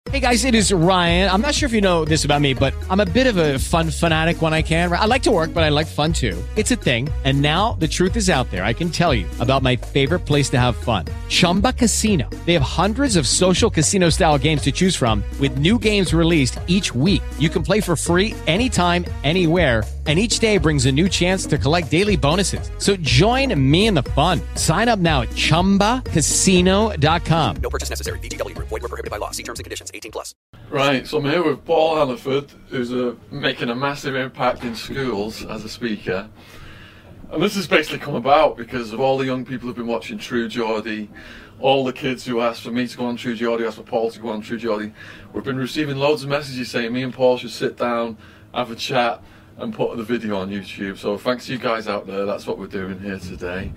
Hey guys, it is Ryan. I'm not sure if you know this about me, but I'm a bit of a fun fanatic when I can. I like to work, but I like fun too. It's a thing. And now the truth is out there. I can tell you about my favorite place to have fun. Chumba Casino. They have hundreds of social casino style games to choose from with new games released each week. You can play for free anytime, anywhere. And each day brings a new chance to collect daily bonuses. So join me in the fun. Sign up now at ChumbaCasino.com. No purchase necessary. VGW. Void where prohibited by law. See terms and conditions. 18+. Right, so I'm here with Paul Hannaford, who's making a massive impact in schools as a speaker. And this has basically come about because of all the young people who've been watching True Geordie, all the kids who asked for me to go on True Geordie, asked for Paul to go on True Geordie. We've been receiving loads of messages saying me and Paul should sit down, have a chat, and put the video on YouTube. So thanks to you guys out there, that's what we're doing here today.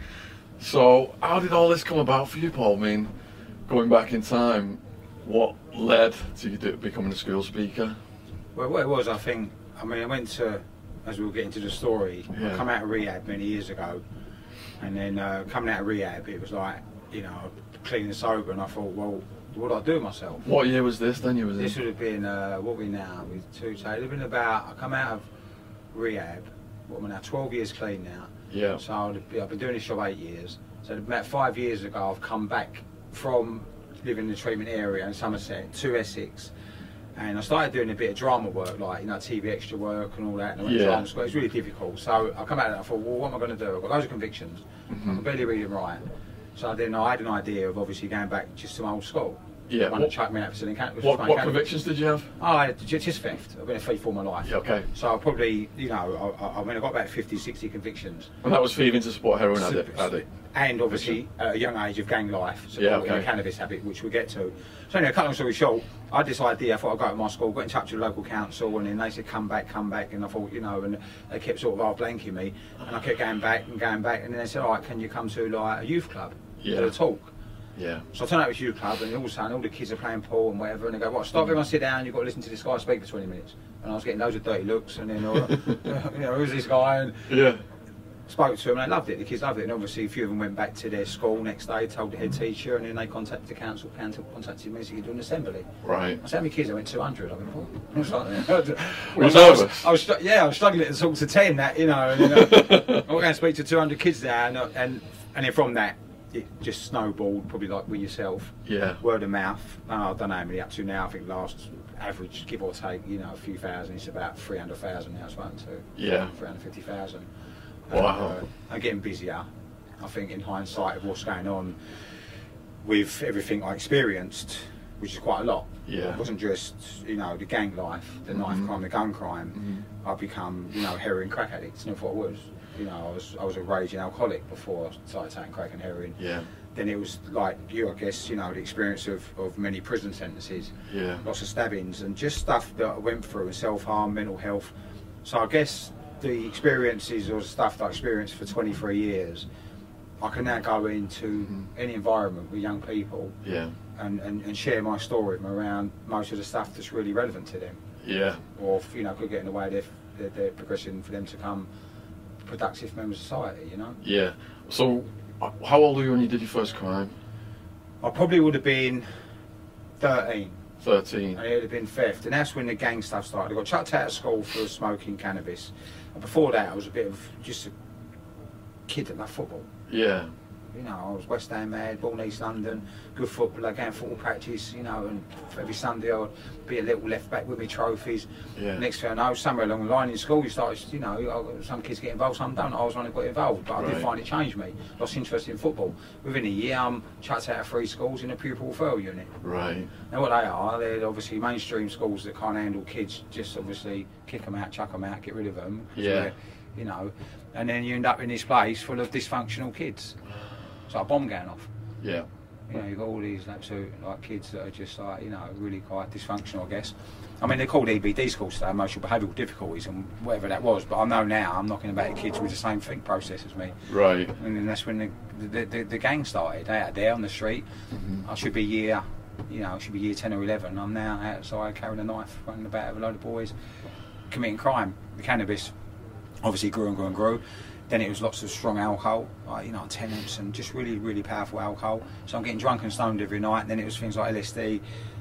So how did all this come about for you, Paul? I mean, going back in time, what led to you becoming a school speaker? Well, what it was, I went to, as we were getting to the story, I come out of rehab many years ago, and then coming out of rehab, it was like, clean and sober, and I thought, well, what do I do with myself? What year was this then? This would have been, what we now, with two, so it would have been about, I come out of rehab, what am I now, 12 years clean now. Yeah. So I've been doing this job 8 years. So about 5 years ago, I've come back from living in the treatment area in Somerset to Essex, and I started doing a bit of drama work, like TV extra work and all that. And I went to drama school. It was really difficult. So I come out and I thought, well, what am I going to do? I've got loads of convictions. I can barely read and write. So then I had an idea of obviously going back just to my old school. Yeah. One that chucked me out for selling cannabis. What convictions did you have? Oh, I had just theft. I've been a thief all my life. Yeah, okay. So I probably, I got about 50, 60 convictions. And that was thieving to support heroin addict? And obviously at a young age of gang life, so a cannabis habit, which we'll get to. So anyway, cut long story short, I had this idea. I thought I'd go to my school, got in touch with the local council, and then they said come back, and I thought, and they kept sort of blanking me, and I kept going back, and then they said, all right, can you come to like a youth club, to talk? Yeah. So I turned up to youth club, and all of a sudden all the kids are playing pool and whatever, and they go, "What? Stop everyone, sit down. You've got to listen to this guy speak for 20 minutes." And I was getting loads of dirty looks, and then who's this guy? And spoke to them, and they loved it. The kids loved it, and obviously a few of them went back to their school next day, told the head teacher, and then they contacted the council. Council contacted me to do an assembly. Right. I said, how many kids? I went 200. I went, oh. I was like, were you nervous? I was struggling to talk to 10. That I'm going to speak to 200 kids now, and then from that, it just snowballed, probably like with yourself. Yeah. Word of mouth. I don't know how many up to now. I think last average, give or take, a few thousand. It's about 300,000 now. It's running to 350,000. Wow. I'm getting busier. I think in hindsight of what's going on with everything I experienced, which is quite a lot. Yeah. It wasn't just the gang life, the knife crime, the gun crime. I've become heroin crack addict. Never thought I was. I was a raging alcoholic before I started taking crack and heroin. Yeah. Then it was like you, I guess, the experience of many prison sentences. Yeah. Lots of stabbings and just stuff that I went through, and self-harm, mental health. So I guess the experiences or stuff that I experienced for 23 years, I can now go into any environment with young people and share my story with them around most of the stuff that's really relevant to them. Yeah. Or, could get in the way of their progression for them to become productive members of society, Yeah. So, how old were you when you did your first crime? I probably would have been 13. 13. And it would have been theft, and that's when the gang stuff started. I got chucked out of school for smoking cannabis. And before that, I was a bit of just a kid that loved football. Yeah. I was West Ham mad, born East London, good footballer, going football practice, and every Sunday I'd be a little left back with me trophies. Yeah. Next thing I know, somewhere along the line in school, you started, some kids get involved, some don't. I was one who got involved, but I did find it changed me. Lost interest in football. Within a year, I'm chucked out of 3 schools in a pupil referral unit. Right. Now what they are, they're obviously mainstream schools that can't handle kids, just obviously kick them out, chuck them out, get rid of them. Yeah. And then you end up in this place full of dysfunctional kids. It's like a bomb going off. Yeah. You've got all these absolute kids that are just really quite dysfunctional, I guess. I mean, they're called EBD schools today, emotional behavioural difficulties, and whatever that was. But I know now I'm knocking about kids with the same think process as me. Right. And then that's when the gang started. They out there on the street. I should be year 10 or 11. I'm now outside carrying a knife, running about with a load of boys, committing crime. The cannabis obviously grew and grew and grew. Then it was lots of strong alcohol, tenants, and just really, really powerful alcohol. So I'm getting drunk and stoned every night. And then it was things like LSD,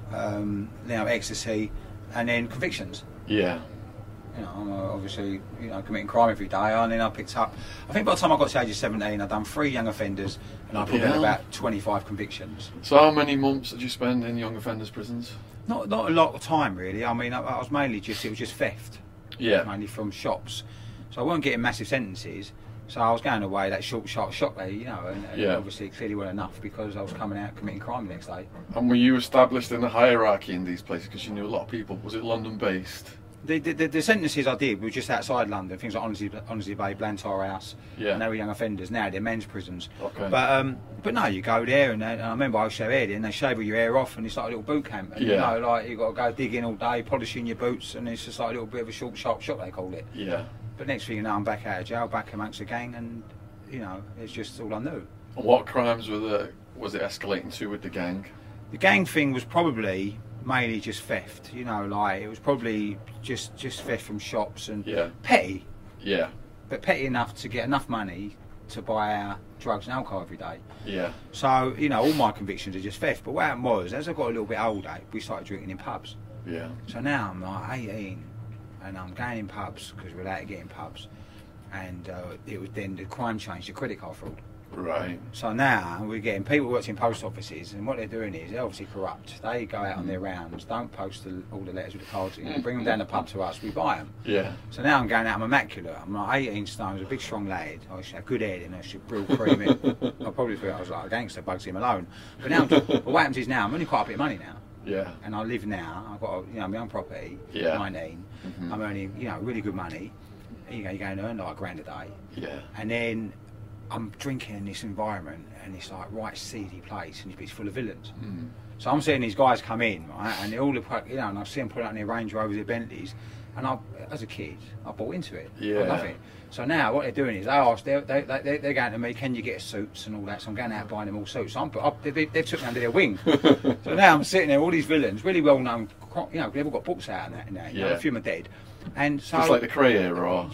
ecstasy, and then convictions. Yeah. You know, I'm obviously, committing crime every day, and then I picked up, I think by the time I got to the age of 17, I'd done 3 young offenders, and I probably had about 25 convictions. So how many months did you spend in young offenders prisons? Not a lot of time, really. I mean, I was mainly it was just theft. Yeah. Mainly from shops. So I wasn't getting massive sentences, so I was going away that short, sharp shock there, and obviously it clearly wasn't enough because I was coming out committing crime the next day. And were you established in the hierarchy in these places because you knew a lot of people? Was it London based? The sentences I did were just outside London, things like Honestly Bay, Blantyre House, and they were young offenders. Now they're men's prisons. Okay. But no, you go there, and I remember I used to have hair there, and they shave all your hair off, and it's like a little boot camp. And you've got to go digging all day, polishing your boots, and it's just like a little bit of a short, sharp shot, they called it. Yeah. But next thing you know, I'm back out of jail, back amongst the gang, and it's just all I knew. And what crimes was it escalating to with the gang? The gang thing was probably mainly just theft, it was probably just theft from shops and petty. Yeah. But petty enough to get enough money to buy our drugs and alcohol every day. Yeah. So, all my convictions are just theft. But what happened was, as I got a little bit older, we started drinking in pubs. Yeah. So now I'm like 18 and I'm going in pubs because we're allowed to get in pubs. And it was then the crime changed to credit card fraud. Right. So now we're getting people who work in post offices, and what they're doing is they're obviously corrupt. They go out on their rounds, don't post all the letters with the cards in, bring them down the pub to us, we buy them. Yeah. So now I'm going out, I'm immaculate. I'm like 18 stone, a big strong lad. I should have good hair in, I should real cream it. I probably thought I was like a gangster, Bugsy Malone. But now, but what happens is now I'm only quite a bit of money now. Yeah. And I live now. I've got my own property. 19. I'm earning really good money. You're going to earn like £1,000 a day. Yeah. And then I'm drinking in this environment, and it's like right seedy place, and it's full of villains. So I'm seeing these guys come in, right, and they all look, and I see them put out their Range Rovers, their Bentleys, and as a kid, I bought into it. Yeah. I love it. So now what they're doing is they're going to me, can you get suits and all that? So I'm going out buying them all suits. So they've took me under their wing. So now I'm sitting there, all these villains, really well known, they've all got books out and that. A few of them are dead. And so just like the Cray era, or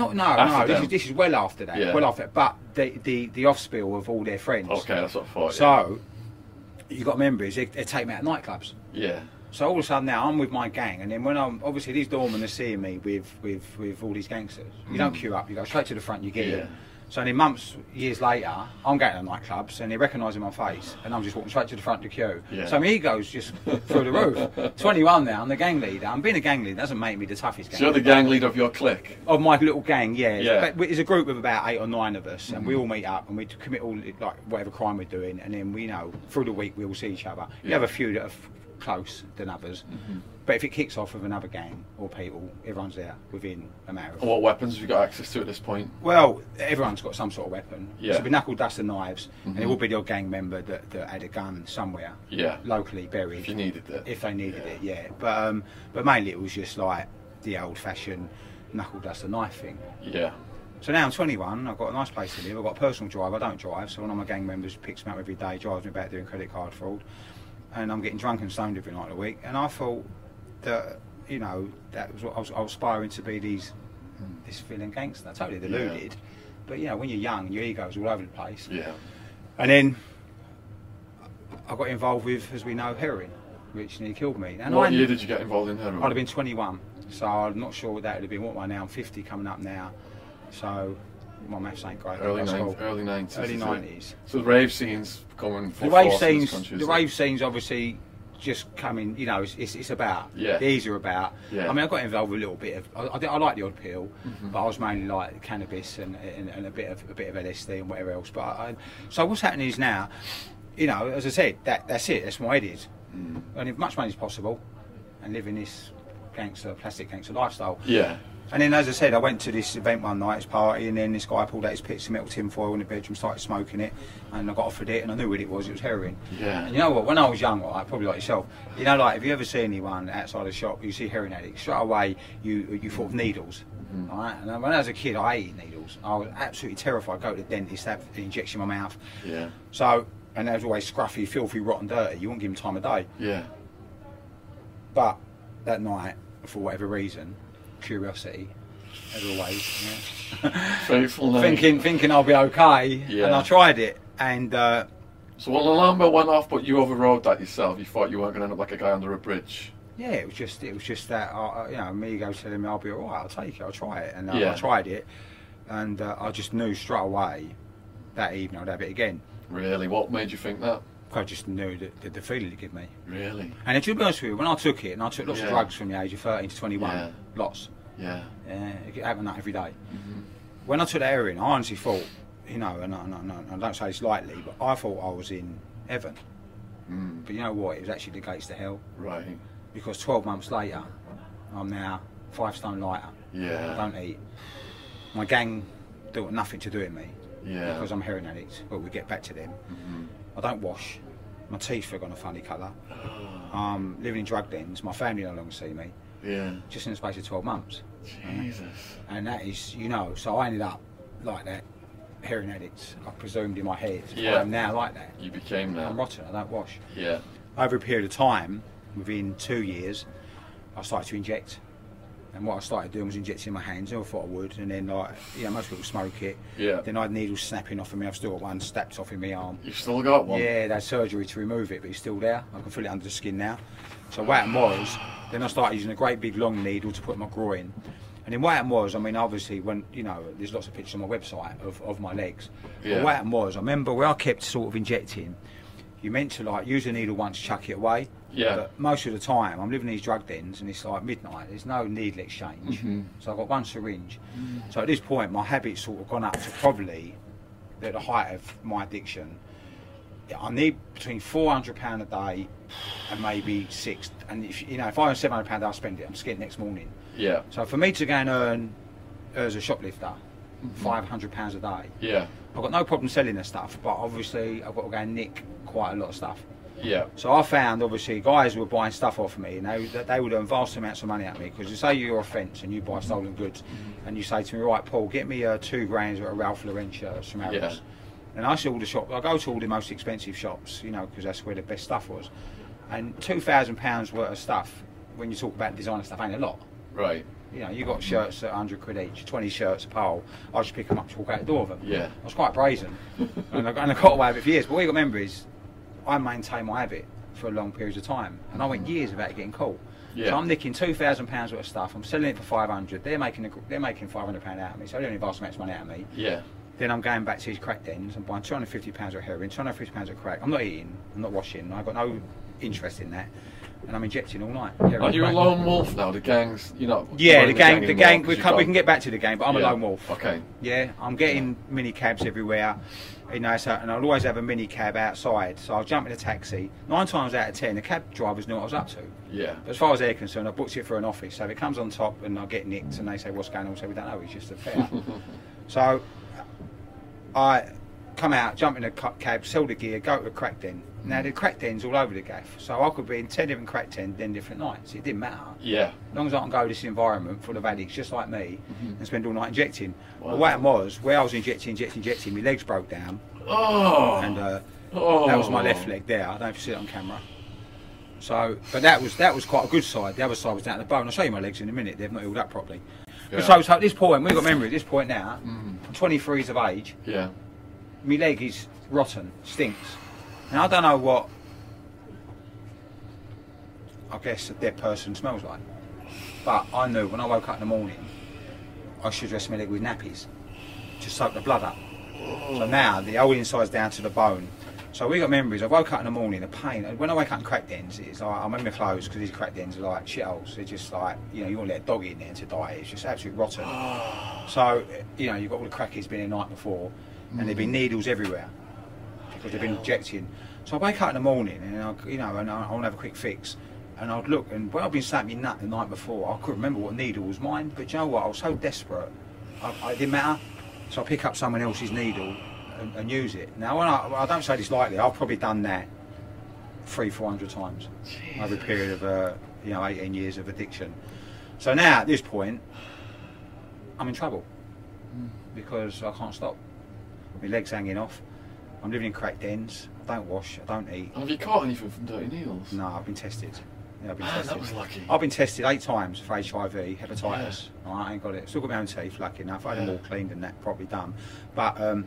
no. This is well after that. Yeah. Well after that. But the offspill of all their friends. Okay, that's what I thought. So you got to remember is they take me out to nightclubs. Yeah. So all of a sudden now I'm with my gang, and then when I'm obviously these doormen are seeing me with all these gangsters. You don't queue up. You go straight to the front. You get in. So then years later, I'm going to nightclubs and they're recognising my face, and I'm just walking straight to the front of the queue. Yeah. So my ego's just through the roof. 21 now, I'm the gang leader. And being a gang leader doesn't make me the toughest gang So you're the gang leader of your clique? Of my little gang, yeah. Yeah. But it's a group of about 8 or 9 of us, and we all meet up and we commit all like whatever crime we're doing, and then we through the week we all see each other. You have a few that are close than others. But if it kicks off with another gang or people, everyone's there within a matter of... And what weapons have you got access to at this point? Well, everyone's got some sort of weapon. Yeah. So it'll be knuckle dust and knives, and it will be the odd gang member that had a gun somewhere, locally buried. If you needed it. If they needed it, yeah. But mainly it was just like the old-fashioned knuckle dust and knife thing. Yeah. So now I'm 21, I've got a nice place to live, I've got a personal driver, I don't drive, so one of my gang members picks me up every day, drives me back doing credit card fraud, and I'm getting drunk and stoned every night of the week, and I thought that, that was what I was aspiring to be, this villain gangster, totally deluded, but when you're young, your ego's all over the place. Yeah. And then I got involved with, as we know, heroin, which nearly killed me. And what year did you get involved in heroin? I'd have been 21, so I'm not sure what that would have been. What am I now? I'm 50 coming up now. So my maths ain't great. Early 90s. Early 90s. So the rave scene's coming full the rave force scenes. in this country, The rave scenes obviously just coming. It's about. Yeah. These are about. Yeah. I mean, I got involved with a little bit of. I like the odd pill, but I was mainly like cannabis and a bit of LSD and whatever else. But so what's happening is now, as I said, that's it. That's what my head is. And as much money as possible, and living this plastic gangster lifestyle. Yeah. And then, as I said, I went to this event one night, this party, and then this guy pulled out his bits of metal tin foil in the bedroom, started smoking it, and I got offered it, and I knew what it was heroin. Yeah. And you know what, when I was young, right, probably like yourself, like, if you ever see anyone outside a shop, you see heroin addicts, straight away, you thought of needles. Right? And when I was a kid, I hated needles. I was absolutely terrified. I'd go to the dentist, have the injection in my mouth. Yeah. So, and they was always scruffy, filthy, rotten, dirty. You wouldn't give them time of day. Yeah. But that night, for whatever reason, curiosity, as always, faithful night. thinking I'll be okay, Yeah. and I tried it, and So when the alarm bell went off, but you overrode that yourself, you thought you weren't going to end up like a guy under a bridge. Yeah, it was just that, you know, me go telling me I'll be all right, I'll take it, I'll try it. And Yeah. I tried it, and I just knew straight away that evening I'd have it again. Really? What made you think that? I just knew the feeling it gave me. Really? And to be honest with you, when I took it, and I took lots of Yeah. drugs from the age of 13 to 21, Yeah. lots. Yeah. It happened that every day. Mm-hmm. When I took the heroin, I honestly thought, you know, and I don't say this lightly, but I thought I was in heaven. Mm. But you know what? It was actually the gates to hell. Right. Because 12 months later, I'm now 5 stone lighter. I Yeah. don't eat. My gang do nothing to do with me. Yeah. Because I'm a heroin addict. But we get back to them. Mhm. I don't wash. My teeth have gone a funny colour. Oh. Living in drug dens. My family no longer see me. Yeah. Just in the space of 12 months. Jesus. And that is, you know, so I ended up like that. Heroin addict. I presumed in my head. Yeah. I'm now like that. You became I'm that. rotten. I don't wash. Yeah. Over a period of time, within 2 years, I started to inject. And what I started doing was injecting my hands. I thought I would, and then like, you know, most people smoke it. Yeah. Then I had needles snapping off of me. I've still got one snapped off in my arm. You've still got one? Yeah, they had surgery to remove it, but it's still there. I can feel it under the skin now. So what happened was, then I started using a great big long needle to put my groin. And then what happened was, I mean, obviously, when, you know, there's lots of pictures on my website of my legs. Yeah. But what happened was, I remember where I kept sort of injecting, you meant to like use a needle once, chuck it away. Yeah. But most of the time, I'm living in these drug dens and it's like midnight. There's no needle exchange. Mhm. So I've got one syringe. So at this point, my habit's sort of gone up to probably at the height of my addiction. I need between £400 a day and maybe £6. And if you know, if I earn £700 a day, I spend it. I'm scared next morning. Yeah. So for me to go and earn as a shoplifter, £500 a day, Yeah. I've got no problem selling the stuff. But obviously, I've got to go and nick quite a lot of stuff. Yeah. So I found, obviously, guys who were buying stuff off of me, and they would earn vast amounts of money at me, because you say you're a fence and you buy stolen goods, and you say to me, right, Paul, get me 2 grand worth of Ralph Lauren shirts from Harrods. Yeah. And I see all the shops, I go to all the most expensive shops, you know, because that's where the best stuff was. And £2,000 worth of stuff, when you talk about designer stuff, ain't a lot. Right. You know, you got shirts at 100 quid each, 20 shirts a pole. I just pick them up to walk out the door of them. Yeah. I was quite brazen. and I got away with it for years. But what you got to remember is, I maintained my habit for a long period of time. And I went years without getting caught. Yeah. So I'm nicking £2,000 worth of stuff. I'm selling it for 500. They're making £500 out of me. So they're only vast amounts of money out of me. Yeah. Then I'm going back to these crack dens and buying £250 of heroin, £250 of crack. I'm not eating. I'm not washing. I've got no interest in that. And I'm injecting all night. Are you a lone wolf now? The gangs, you know. Yeah, the gang. anymore, We 'cause you've can get back to the gang, but I'm a Yeah. lone wolf. Okay. Yeah, I'm getting mini cabs everywhere. You know, so, and I'll always have a mini cab outside. So I'll jump in a taxi. 9 times out of 10, the cab drivers knew what I was up to. Yeah. But as far as they're concerned, I booked it for an office. So if it comes on top and I get nicked and they say, what's going on? So we don't know, it's just a fare. So I come out, jump in a cab, sell the gear, go to a crack den. Now the crack den's all over the gaff. So I could be in 10 different crack dens, 10 different nights. It didn't matter. Yeah. As long as I can go to this environment full of addicts just like me and spend all night injecting. Wow. But what happened was, where I was injecting, my legs broke down. Oh. And Oh. that was my left leg there. I don't know if you see it on camera. So, but that was quite a good side. The other side was down the bone. I'll show you my legs in a minute. They've not healed up properly. Yeah. But so at this point, we've got memory at this point now. I'm 23 years of age. Yeah. My leg is rotten, stinks. And I don't know what, I guess, a dead person smells like. But I knew when I woke up in the morning, I should dress my leg with nappies to soak the blood up. So now the whole inside's down to the bone. So we got memories. I woke up in the morning, the pain. And when I wake up in crack dens, it's like I'm in my clothes because these crack dens are like shitholes. They're just like, you know, you want to let a dog in there to die. It's just absolutely rotten. So, you know, you've got all the crackheads been in the night before, and there've been needles everywhere because they've been injecting. So I wake up in the morning, and I want to have a quick fix. And I'd look, and when I'd been slapping my nut the night before, I couldn't remember what needle was mine. But you know what? I was so desperate, it didn't matter. So I pick up someone else's needle and use it. Now, when I don't say this lightly, I've probably done that 300-400 times over a period of 18 years of addiction. So now at this point, I'm in trouble because I can't stop. My legs hanging off. I'm living in crack dens. I don't wash. I don't eat. Have you caught anything from dirty needles? No, I've been tested. Yeah, I've been Man, tested. that was lucky. I've been tested 8 times for HIV, hepatitis. I ain't got it. Still got my own teeth, lucky enough. I had them all cleaned and that properly done. But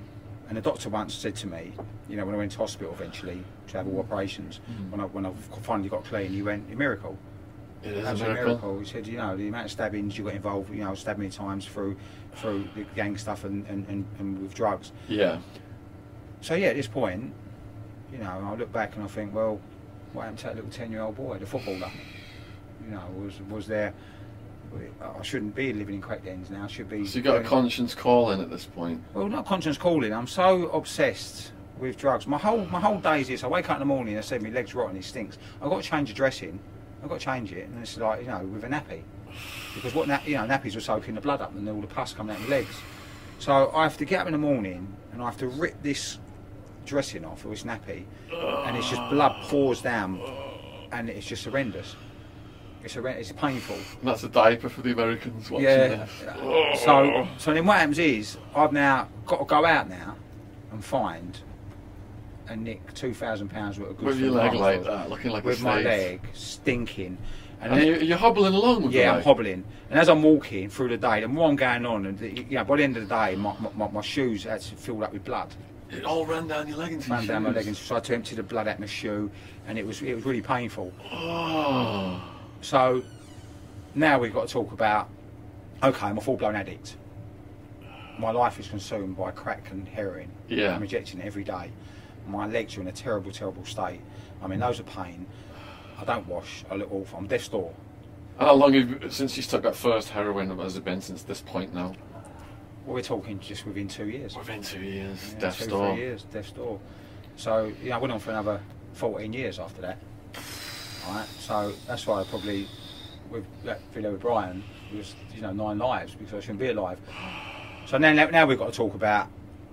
And the doctor once said to me, you know, when I went to hospital eventually to have all operations, when I finally got clean, he went, "A miracle." It is That's a miracle. He said, you know, the amount of stabbings you got involved, you know, stabbed many times through the gang stuff and with drugs. Yeah. So yeah, at this point, you know, I look back and I think, well, what happened to that little 10-year-old boy, the footballer? You know, was there? I shouldn't be living in crack dens now. I should be. So you got a conscience calling at this point. Well, not conscience calling. I'm so obsessed with drugs. My whole day is this. I wake up in the morning and I say my leg's rotten. It stinks. I've got to change the dressing. I've got to change it, and it's like, you know, with a nappy, because nappies were soaking the blood up and all the pus coming out my legs. So I have to get up in the morning and I have to rip this dressing off, or this nappy, and it's just blood pours down, and it's just horrendous. It's painful. And that's a diaper for the Americans watching Yeah. this. So then what happens is I've now got to go out now and find and nick £2,000 worth of goods. With your from leg Dartford, like that, looking like with a my snake. leg stinking. And then, you're hobbling along with yeah, the I'm hobbling. And as I'm walking through the day, the more I'm going on, and you know, by the end of the day, my shoes had filled up with blood. It all ran down your leg into your Ran down my shoes. leg, and so I had to empty the blood out my shoe, and it was really painful. Oh. So now we've got to talk about, okay, I'm a full-blown addict. My life is consumed by crack and heroin. Yeah. I'm injecting it every day. My legs are in a terrible, terrible state. I'm in loads of pain. I don't wash. I look awful. I'm death's door. And how long have you, since you took that first heroin, has it been since this point now? Well, we're talking just within 2 years. Within 2 years, Yeah, death's 2, door. 3 years, death's door. So, you know, I went on for another 14 years after that. Right. So that's why I probably, with that video with Brian, it was, you know, 9 lives, because I shouldn't be alive. So now we've got to talk about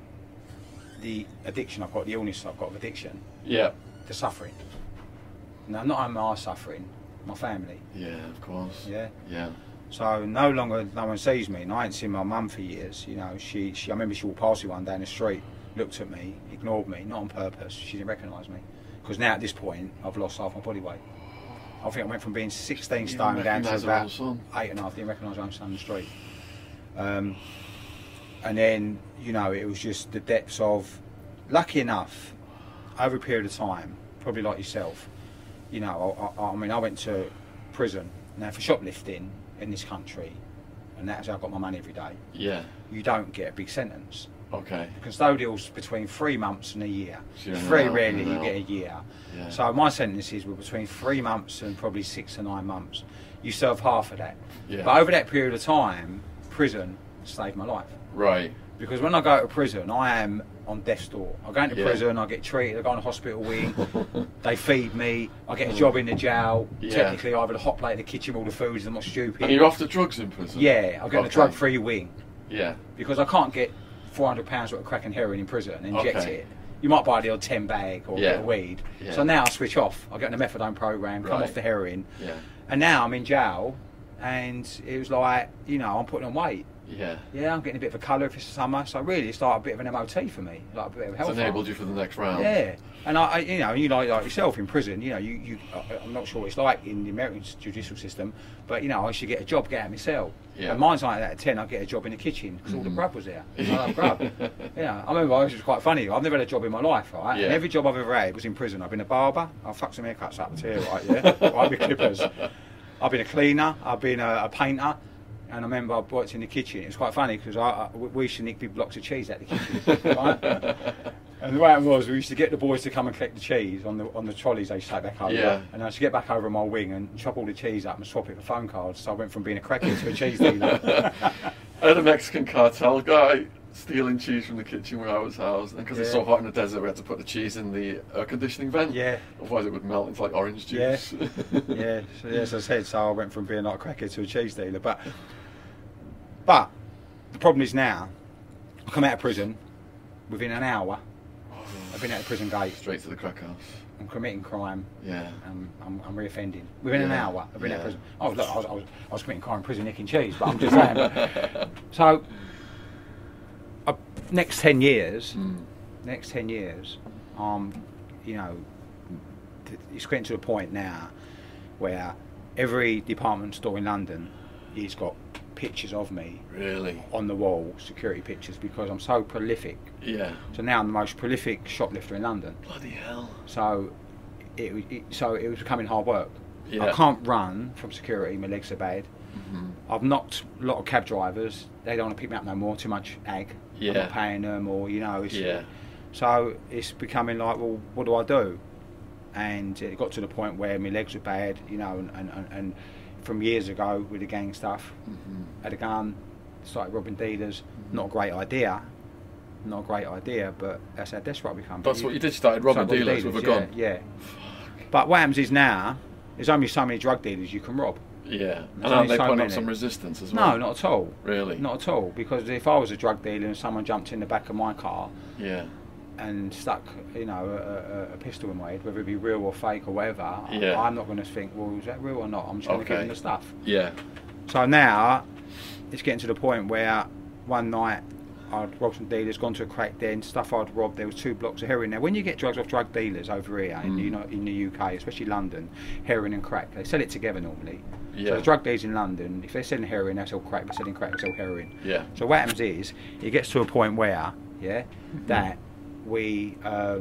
the addiction I've got, the illness I've got of addiction, Yeah. the suffering. Now, not only am I suffering, my family. Yeah, of course. Yeah. Yeah. So no longer no one sees me, and I ain't seen my mum for years. You know, she I remember she walked past me one day in the street, looked at me, ignored me, not on purpose. She didn't recognise me, because now at this point I've lost half my body weight. I think I went from being 16 stone down to recognise her about own son. 8.5. Didn't recognise my own son on the street. And then, you know, it was just the depths of, lucky enough, over a period of time, probably like yourself, you know, I mean, I went to prison. Now, for shoplifting in this country, and that's how I got my money every day, Yeah. you don't get a big sentence. Okay. Custodial's between 3 months and a year. So you're in Very and out, rarely in and you out. get a year. Yeah. So my sentences were between 3 months and probably 6 to 9 months. You serve half of that. Yeah. But over that period of time, prison saved my life. Right. Because when I go to prison, I am on death's door. I go into Yeah. prison, I get treated, I go on a hospital wing, they feed me, I get a job in the jail. Yeah. Technically, I have a hot plate in the kitchen with all the foods, I'm not stupid. And you're off the drugs in prison? Yeah, I get on a Okay. drug-free wing. Yeah. Because I can't get £400 worth of crack and heroin in prison and inject Okay. it. You might buy the odd 10 bag or a Yeah. bit of weed. Yeah. So now I switch off. I get on the methadone program, come Right. off the heroin, Yeah. and now I'm in jail. And it was like, you know, I'm putting on weight. Yeah. Yeah, I'm getting a bit of a colour if it's summer. So really, it's like a bit of an MOT for me, like a bit of a health. It's enabled you for the next round. Yeah, and I you know, you like yourself in prison. You know, I'm not sure what it's like in the American judicial system, but you know, I should get a job, get out of my cell. Yeah. And mine's like that at 10. I get a job in the kitchen because all the grub was there. I love grub. Yeah, I remember it was quite funny. I've never had a job in my life, right? Yeah. And every job I've ever had was in prison. I've been a barber. I've fucked some haircuts up to here, right? Yeah, right with clippers. I've been a cleaner. I've been a painter. And I remember I worked in the kitchen. It was quite funny because we used to nick big blocks of cheese out the kitchen, right? And the way it was, we used to get the boys to come and collect the cheese on the trolleys they take back over. Yeah. And I used to get back over on my wing and chop all the cheese up and swap it for phone cards. So I went from being a crackhead to a cheese dealer. I had a Mexican cartel guy stealing cheese from the kitchen where I was housed, and because it's Yeah. so hot in the desert, we had to put the cheese in the air conditioning vent. Yeah. Otherwise, it would melt into like orange Yeah. juice. Yeah, so, as I said, so I went from being like a crackhead to a cheese dealer. But the problem is now, I come out of prison within an hour. I've been out of prison gate. Straight to the crack house. I'm committing crime. Yeah. I'm reoffending within an Yeah. hour. I've been out of Yeah. prison. Oh, look, I was committing crime in prison, nicking cheese. But I'm just saying. So, next 10 years, you know, it's getting to a point now where every department store in London, it's got pictures of me Really? on the wall, security pictures, because I'm so prolific. Yeah. So now I'm the most prolific shoplifter in London. Bloody hell. So it was becoming hard work. Yeah. I can't run from security, my legs are bad. I've knocked a lot of cab drivers, they don't want to pick me up no more, too much ag. Yeah. I'm not paying them, or it's, Yeah. so it's becoming like, well, what do I do? And it got to the point where my legs were bad, and from years ago with the gang stuff, had a gun, started robbing dealers. Not a great idea, but that's how desperate I become. That's what you did, started robbing dealers with a gun? Yeah. But what happens is now, there's only so many drug dealers you can rob. Yeah. There's And aren't only they so putting up many. some resistance as well? No, not at all. Really? Not at all. Because if I was a drug dealer and someone jumped in the back of my car Yeah. and stuck, a pistol in my head, whether it be real or fake or whatever, Yeah. I'm not going to think, well, is that real or not? I'm just going to give them the stuff. Yeah. So now, it's getting to the point where one night I'd robbed some dealers, gone to a crack den, stuff I'd robbed, there was 2 blocks of heroin. Now, when you get drugs off drug dealers over here in the UK, especially London, heroin and crack, they sell it together normally. Yeah. So the drug dealers in London, if they're selling heroin, they sell crack. If they're selling crack, they sell heroin. Yeah. So what happens is, it gets to a point where, that we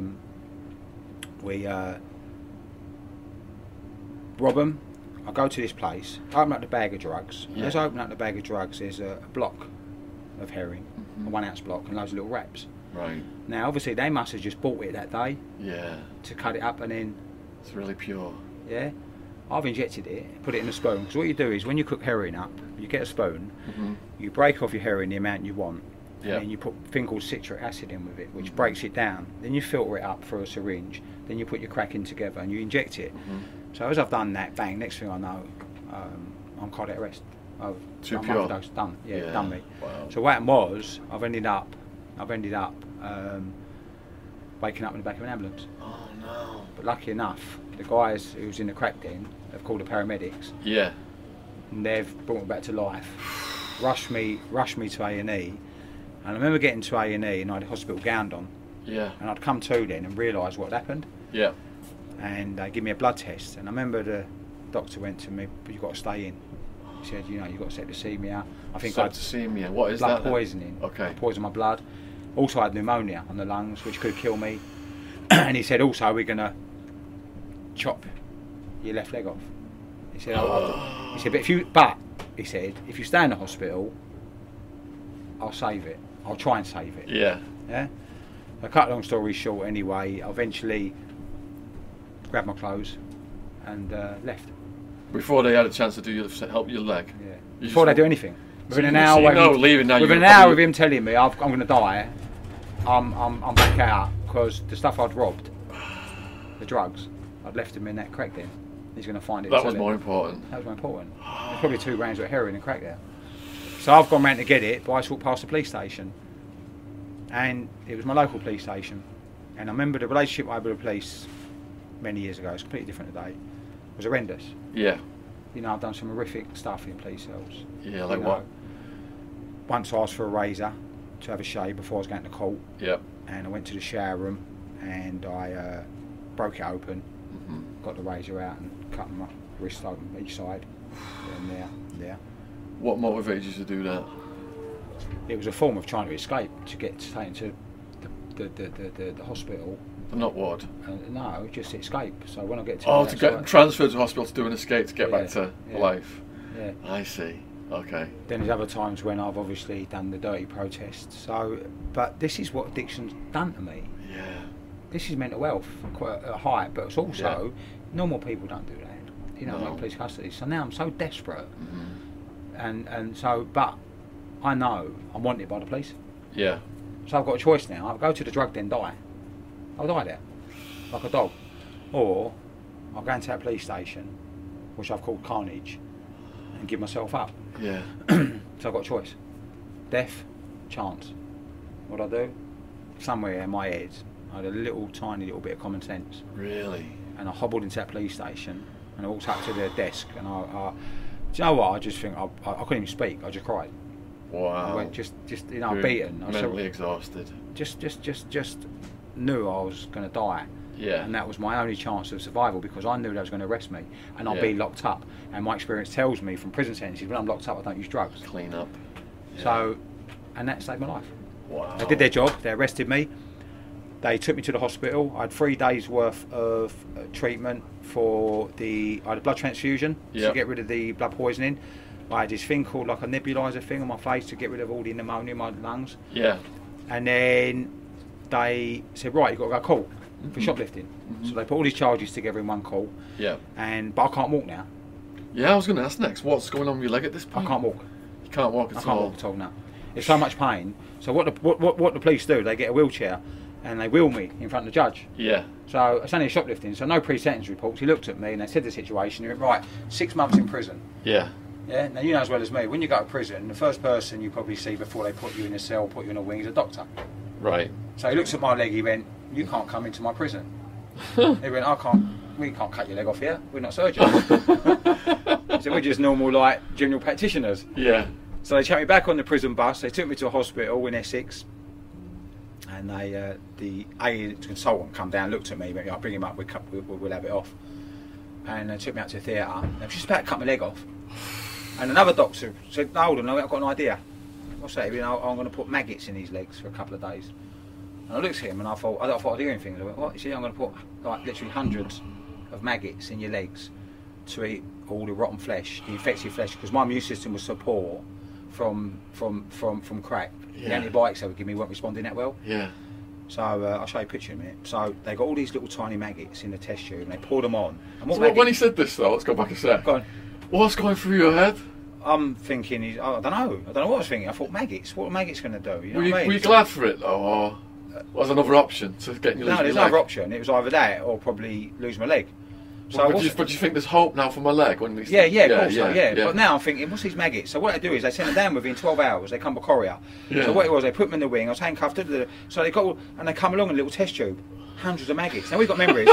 rob them. I go to this place, open up the bag of drugs. Yeah. As I open up the bag of drugs, there's a block of heroin, a 1 ounce block, and loads of little wraps. Right. Now, obviously, they must have just bought it that day Yeah. to cut it up, and then, It's really pure. I've injected it, put it in a spoon. Because what you do is, when you cook heroin up, you get a spoon, Mm-hmm. you break off your heroin the amount you want, Yeah. and then you put a thing called citric acid in with it, which breaks it down. Then you filter it up through a syringe. Then you put your crack in together and you inject it. So as I've done that, bang, next thing I know, I'm cardiac arrest. I've Too done pure. my dose, done. Yeah, done me. Wow. So what happened was, I've ended up waking up in the back of an ambulance. Oh no. But lucky enough, the guys who was in the crack den have called the paramedics, Yeah. and they've brought me back to life. Rushed me to A&E, and I remember getting to A&E and I had a hospital gown on, Yeah. and I'd come to then and realised what had happened, Yeah. and they give me a blood test, and I remember the doctor went to me, but you've got to stay in. He said, you've got septicemia. I think I had Septicemia. What is blood that? then? poisoning. Okay. Poisoned my blood. Also I had pneumonia on the lungs, which could kill me. And he said, also, we're going to chop your left leg off. He said, he said, he said, if you stay in the hospital, I'll save it. I'll try and save it. Yeah. Yeah. To cut a long story short, anyway, I eventually grabbed my clothes and left. Before they had a chance to help your leg. Yeah. You Before they just- do anything. Within an so hour. you know leaving now, Within you're an hour probably- of him telling me I'm going to die, I'm back out, because the stuff I'd robbed, the drugs, I'd left him in that crack den. He's going to find it. That and was sell it. more important. That was more important. There's probably 2 grams of heroin and crack there. So I've gone round to get it, but I walked past the police station, and it was my local police station. And I remember the relationship I had with the police many years ago. It's completely different today. It was horrendous. Yeah. I've done some horrific stuff in police cells. Yeah, like what? Once I asked for a razor to have a shave before I was going to court, Yep. and I went to the shower room and I broke it open, got the razor out and cut my wrist open each side, and there. What motivated you to do that? It was a form of trying to escape, to get taken to the hospital. Not what? No, just escape. So when I get to Oh, to get transferred to hospital to do an escape to get back to Yeah. life. Yeah. I see. Okay. Then there's other times when I've obviously done the dirty protests. So, but this is what addiction's done to me. Yeah. This is mental health, quite a high, but it's also normal people don't do that. No. Like police custody. So now I'm so desperate, and so, but I know I'm wanted by the police. Yeah. So I've got a choice now. I'll go to the drug den, die. I'll die there, like a dog, or I'll go into that police station, which I've called Carnage, and give myself up. Yeah. So I've got a choice: death, chance. What I do? Somewhere in my head, I had a tiny little bit of common sense, Really? and I hobbled into that police station, and I walked up to the desk, and I do you know what? I just think I couldn't even speak. I just cried. Wow. I went just You're beaten. I was mentally exhausted. just knew I was going to die, Yeah. And that was my only chance of survival, because I knew they was going to arrest me and I'd be locked up. And my experience tells me from prison sentences, when I'm locked up, I don't use drugs. Clean up. Yeah. So, and that saved my life. Wow. They did their job. They arrested me. They took me to the hospital. I had 3 days worth of treatment for I had a blood transfusion to get rid of the blood poisoning. I had this thing called like a nebulizer thing on my face to get rid of all the pneumonia in my lungs. Yeah. And then they said, right, you've got to go court for shoplifting. So they put all these charges together in one call. Yeah. But I can't walk now. Yeah, I was going to ask next. What's going on with your leg at this point? I can't walk. You can't walk at all? I can't walk at all now. It's so much pain. So what the police do, they get a wheelchair and they wheel me in front of the judge. Yeah. So it's only a shoplifting, so no pre-sentence reports. He looked at me and they said the situation. He went, right, 6 months in prison. Yeah. Yeah. Now you know as well as me, when you go to prison, the first person you probably see before they put you in a cell, put you in a wing, is a doctor. Right. So he looks at my leg. He went, "You can't come into my prison." He went, "We can't cut your leg off here. We're not surgeons." So we're just normal, like general practitioners. Yeah. So they took me back on the prison bus. They took me to a hospital in Essex, and the consultant come down, looked at me, went, "I'll bring him up. We'll have it off." And they took me out to the theatre. They were just about to cut my leg off. And another doctor said, "No, hold on, I've got an idea." What's that? I'm going to put maggots in his legs for a couple of days. And I looked at him and I thought I'd do anything. I went, "What?" He said, "I'm going to put like literally hundreds of maggots in your legs to eat all the rotten flesh, the infected flesh, because my immune system was so poor from crack. The antibiotics they would give me weren't responding that well." Yeah. So I'll show you a picture in a minute. So they got all these little tiny maggots in the test tube and they poured them on. And When he said this though, let's go back a sec. Go on. What's going through your head? I'm thinking, I don't know what I was thinking. I thought maggots. What are maggots going to do? You know what I mean? Were you glad for it though, or was there another option to get you? No, there's another option. It was either that or probably lose my leg. So but do you think there's hope now for my leg? When yeah, of course. But now I'm thinking, what's these maggots? So what they do is they send them down within 12 hours. They come by courier. Yeah. So what it was, they put them in the wing. I was handcuffed. So they got and they come along in a little test tube. Hundreds of maggots. Now we've got memories.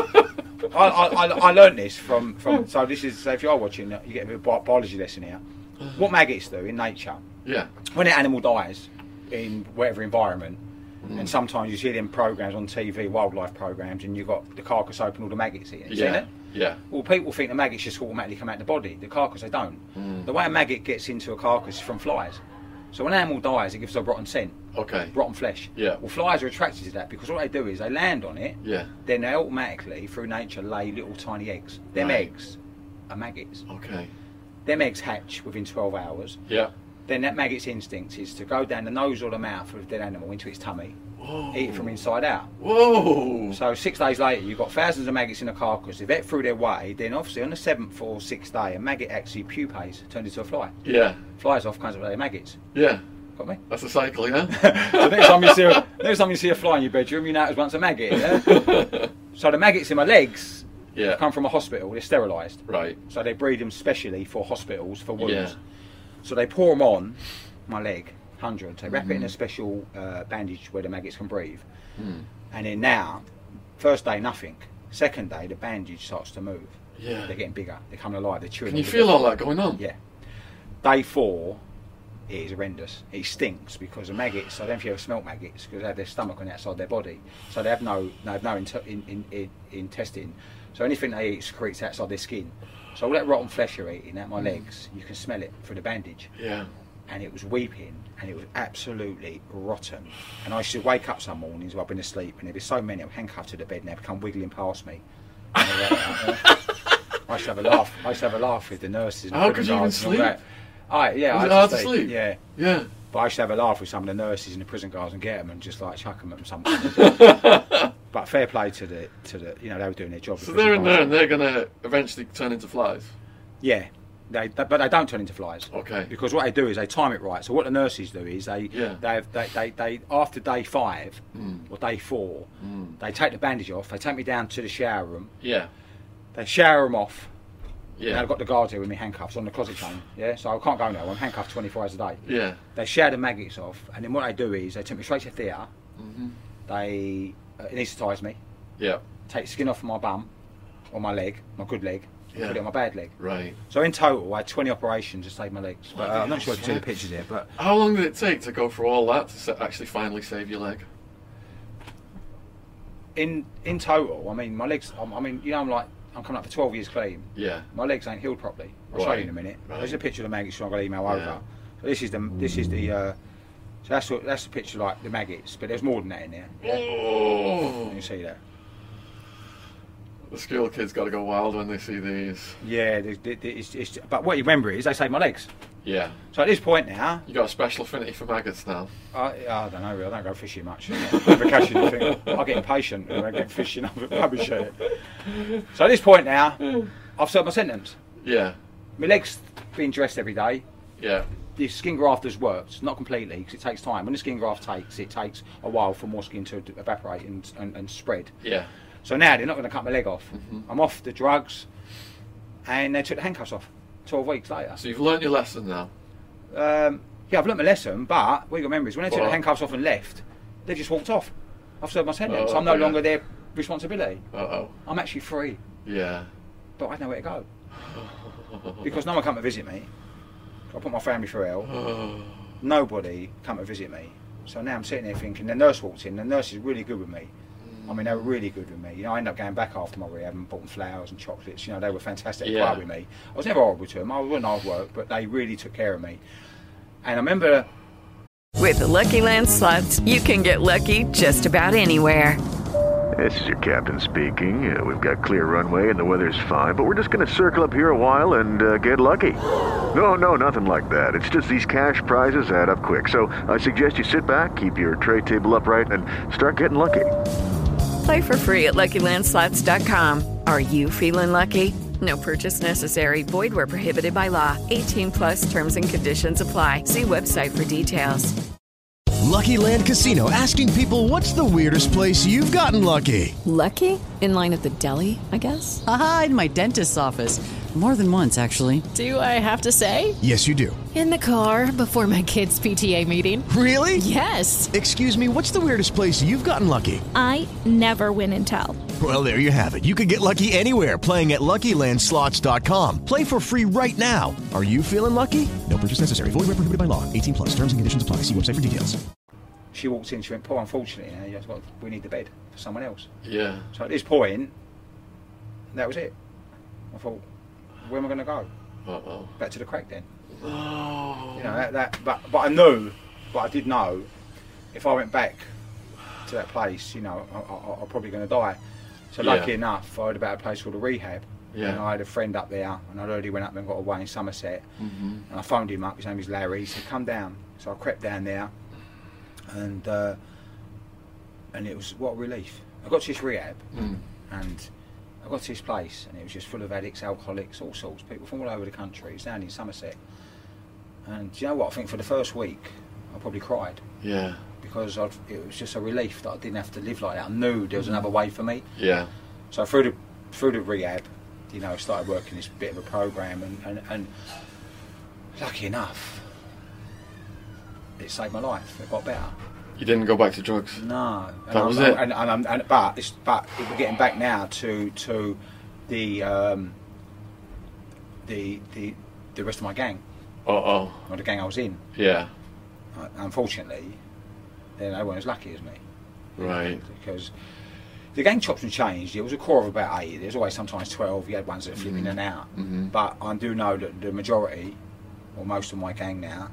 I learned this from. So this is, so if you are watching, you get a bit of biology lesson here. What maggots do in nature? Yeah. When an animal dies in whatever environment, and sometimes you see them programs on TV, wildlife programs, and you've got the carcass open, all the maggots in it. You seen it? Yeah. Well, people think the maggots just automatically come out the body. The carcass, they don't. The way a maggot gets into a carcass is from flies. So when an animal dies, it gives a rotten scent. Okay. Rotten flesh. Yeah. Well, flies are attracted to that because what they do is they land on it. Yeah. Then they automatically, through nature, lay little tiny eggs. Them eggs are maggots. Okay. Them eggs hatch within 12 hours. Yeah. Then that maggot's instinct is to go down the nose or the mouth of a dead animal into its tummy, eat it from inside out. Whoa! So 6 days later, you've got thousands of maggots in a carcass. If they're through their way, then obviously on the 7th or 6th day, a maggot actually pupaes, turns into a fly. Yeah. Flies off, comes up with their maggots. Yeah. Got me? That's a cycle, yeah? So next time you see a fly in your bedroom, you know it was once a maggot, yeah? So the maggots in my legs come from a hospital. They're sterilised. Right. So they breed them specially for hospitals, for wounds. Yeah. So they pour them on my leg, hundreds. They wrap it in a special bandage where the maggots can breathe. And then now, first day, nothing. Second day, the bandage starts to move. Yeah. They're getting bigger. They're coming alive. They're chewing. Can you feel all that going on? Yeah. Day 4, it is horrendous. It stinks because the maggots, I don't know if you ever smelt maggots, because they have their stomach on the outside their body. So they have no intestine. So anything they eat secretes outside their skin. So all that rotten flesh you're eating out my legs, you can smell it through the bandage. Yeah. And it was weeping, and it was absolutely rotten. And I used to wake up some mornings while I've been asleep, and there'd be so many, I'm handcuffed to the bed, and they'd come wiggling past me. I used to have a laugh. I used to have a laugh with the nurses. How could you even sleep? Was it hard to sleep? Yeah. Yeah. But I used to have a laugh with some of the nurses in the prison guards and get them and just like chuck them at them something. But fair play to the they were doing their job. So they're in there and they're going to eventually turn into flies? Yeah. But they don't turn into flies. Okay. Because what they do is they time it right. So what the nurses do is they after day 5 or day 4, they take the bandage off. They take me down to the shower room. Yeah. They shower them off. Yeah. And I've got the guards here with me handcuffs on the closet chain. Yeah. So I can't go now. I'm handcuffed 24 hours a day. Yeah. They shower the maggots off, and then what they do is they take me straight to theatre. They anaesthetise me. Yeah. Take skin off my bum, or my leg, my good leg. Yeah. Put it on my bad leg. Right. So in total, I had 20 operations to save my legs. But I'm not sure if you can see the pictures here. But how long did it take to go through all that to actually finally save your leg? in total, I mean, my legs. I mean, you know, I'm coming up for 12 years clean. Yeah. My legs ain't healed properly. I'll show you in a minute. Right. There's a picture of the maggots. So I'm gonna email over. So this is the. So that's the picture like the maggots, but there's more than that in there. Oh. You can see that. The school kids got to go wild when they see these. Yeah, but what you remember is they saved my legs. Yeah. So at this point now, You got a special affinity for maggots now. I don't know. I don't go fishing much. Never catching anything. I get impatient when I get fishing. I'm rubbish at it. So at this point now, I've served my sentence. Yeah. My legs being dressed every day. Yeah. The skin graft has worked, not completely, because it takes time. When the skin graft it takes a while for more skin to evaporate and spread. Yeah. So now they're not going to cut my leg off. I'm off the drugs, and they took the handcuffs off 12 weeks later. So you've learnt your lesson now. Yeah, I've learnt my lesson, but what you got to remember is when they took the handcuffs off and left, they just walked off. I've served my sentence. I'm no longer their responsibility. I'm actually free. Yeah. But I know where to go. Because no one come to visit me. I put my family through hell. Nobody come to visit me. So now I'm sitting there thinking, the nurse walked in, the nurse is really good with me. I mean, they were really good with me. You know, I ended up going back after my rehab and bought them flowers and chocolates. You know, they were fantastic with me. I was never horrible to them. I wasn't hard work, but they really took care of me. And I remember... With the Lucky Land Slots, you can get lucky just about anywhere. This is your captain speaking. We've got clear runway and the weather's fine, but we're just going to circle up here a while and get lucky. No, nothing like that. It's just these cash prizes add up quick. So I suggest you sit back, keep your tray table upright, and start getting lucky. Play for free at LuckyLandSlots.com. Are you feeling lucky? No purchase necessary. Void where prohibited by law. 18+ terms and conditions apply. See website for details. Lucky Land Casino, asking people, what's the weirdest place you've gotten lucky? Lucky? In line at the deli, I guess? Aha, in my dentist's office. More than once, actually. Do I have to say? Yes, you do. In the car before my kids' PTA meeting. Really? Yes. Excuse me, what's the weirdest place you've gotten lucky? I never win and tell. Well, there you have it. You can get lucky anywhere, playing at LuckyLandSlots.com. Play for free right now. Are you feeling lucky? No purchase necessary. Void where prohibited by law. 18+. Terms and conditions apply. See website for details. She walked in, she went, Paul, unfortunately, we need the bed for someone else. Yeah. So at this point, that was it. I thought, where am I going to go? Back to the crack then. Oh. You know, but I knew, but I did know, if I went back to that place, you know, I'm probably going to die. So lucky enough, I heard about a place called a rehab. Yeah. And I had a friend up there, and I already went up and got away in Somerset. And I phoned him up, his name is Larry, he said, come down. So I crept down there, and it was, what a relief. I got to this rehab, and I got to this place, and it was just full of addicts, alcoholics, all sorts, people from all over the country. It's down in Somerset. And do you know what, I think for the first week, I probably cried. Yeah. Because it was just a relief that I didn't have to live like that. I knew there was another way for me. Yeah. So through the rehab, you know, I started working this bit of a program, and lucky enough, it saved my life. It got better. You didn't go back to drugs? No. That was it? But we're getting back now to the rest of my gang. Or the gang I was in. Yeah. Unfortunately, they weren't as lucky as me. Right. Because the gang chopped and changed. It was a core of about 8. There's always sometimes 12. You had ones that flip in and out. But I do know that the majority, or most of my gang now,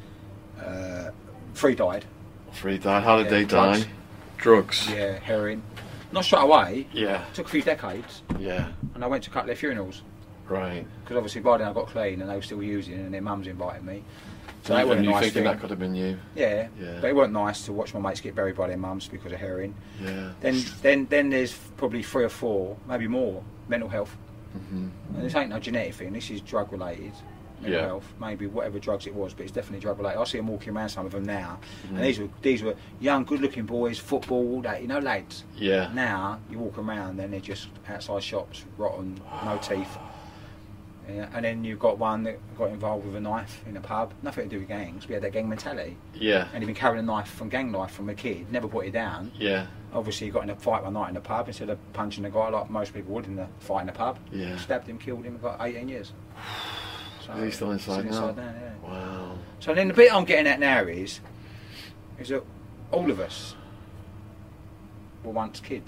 3 died. 3 died. How did they die? Drugs. Yeah, heroin. Not straight away. Yeah. It took a few decades. Yeah. And I went to cut their funerals. Right. Because obviously by then I got clean and they were still using, and their mums invited me. So that wasn't you nice thinking thing. that could have been you? Yeah. Yeah. But it wasn't nice to watch my mates get buried by their mums because of heroin. Yeah. Then there's probably 3 or 4, maybe more, mental health. And this ain't no genetic thing. This is drug related. Mental health, maybe whatever drugs it was, but it's definitely drug related. I see them walking around, some of them now, and these were young, good-looking boys, football, all that, you know, lads. Yeah. Now you walk around, then they're just outside shops, rotten, no teeth. Yeah, and then you've got one that got involved with a knife in a pub. Nothing to do with gangs. We had that gang mentality. Yeah. And he'd been carrying a knife from a kid, never put it down. Yeah. Obviously, he got in a fight one night in the pub. Instead of punching the guy like most people would in the fight in the pub, Yeah. stabbed him, killed him, got 18 years. So, Is he still inside now? Yeah. Wow. So then the bit I'm getting at now is that all of us were once kids.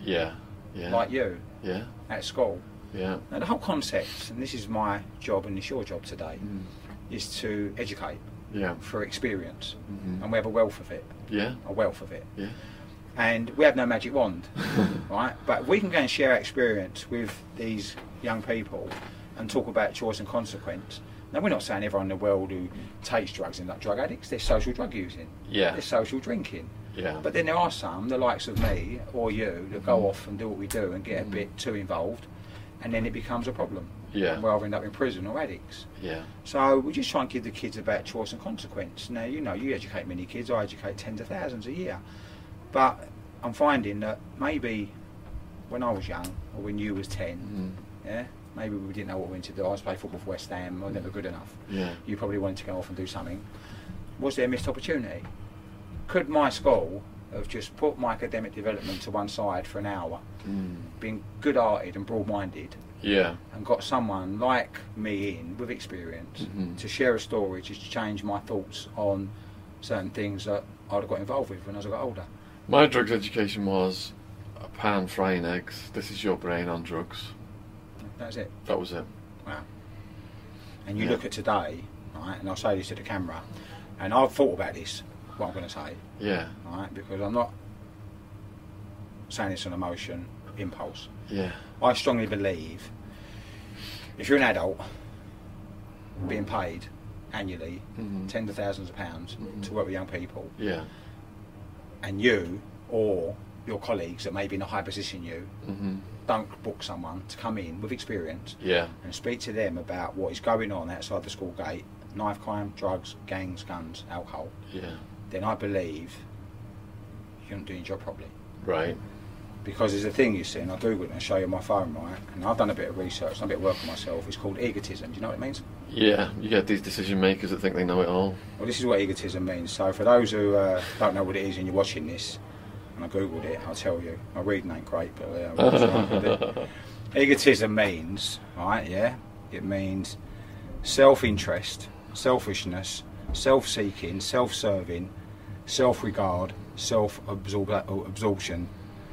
Yeah. Yeah. like you, Yeah. at school. Yeah. Now the whole concept, and this is my job and it's your job today, is to educate through experience, and we have a wealth of it. Yeah. A wealth of it. Yeah. And we have no magic wand, right? But if we can go and share our experience with these young people and talk about choice and consequence. Now, we're not saying everyone in the world who takes drugs is like drug addicts. They're social drug using. Yeah. They're social drinking. Yeah. But then there are some, the likes of me or you, that go off and do what we do and get a bit too involved, and then it becomes a problem. Yeah. And we either end up in prison or addicts. Yeah. So we just try and give the kids about choice and consequence. Now, you know, you educate many kids. I educate tens of thousands a year. But I'm finding that maybe when I was young, or when you was 10, yeah, maybe we didn't know what we wanted to do. I was playing football for West Ham. I was never good enough. Yeah. You probably wanted to go off and do something. Was there a missed opportunity? Could my school have just put my academic development to one side for an hour, been good-hearted and broad-minded, and got someone like me in with experience to share a story, just to change my thoughts on certain things that I'd have got involved with when I got older? My drugs education was a pan frying eggs. This is your brain on drugs. That's it. That was it. Wow. And you look at today, right, and I'll say this to the camera, and I've thought about this, what I'm going to say. Yeah. Right, because I'm not saying this on emotion, impulse. Yeah. I strongly believe if you're an adult being paid annually tens of thousands of pounds to work with young people, Yeah. and you or your colleagues that may be in a high position you don't book someone to come in with experience and speak to them about what is going on outside the school gate, knife crime, drugs, gangs, guns, alcohol, then I believe you're not doing your job properly. Right. Because there's a thing, you see, and I'll Google it and show you on my phone, right? And I've done a bit of research, done a bit of work on myself. It's called egotism. Do you know what it means? Yeah, you get these decision makers that think they know it all. Well, this is what egotism means. So for those who don't know what it is and you're watching this, and I Googled it, I'll tell you. My reading ain't great, but egotism means, right, it means self-interest, selfishness, self-seeking, self-serving, self-regard, self-absorption.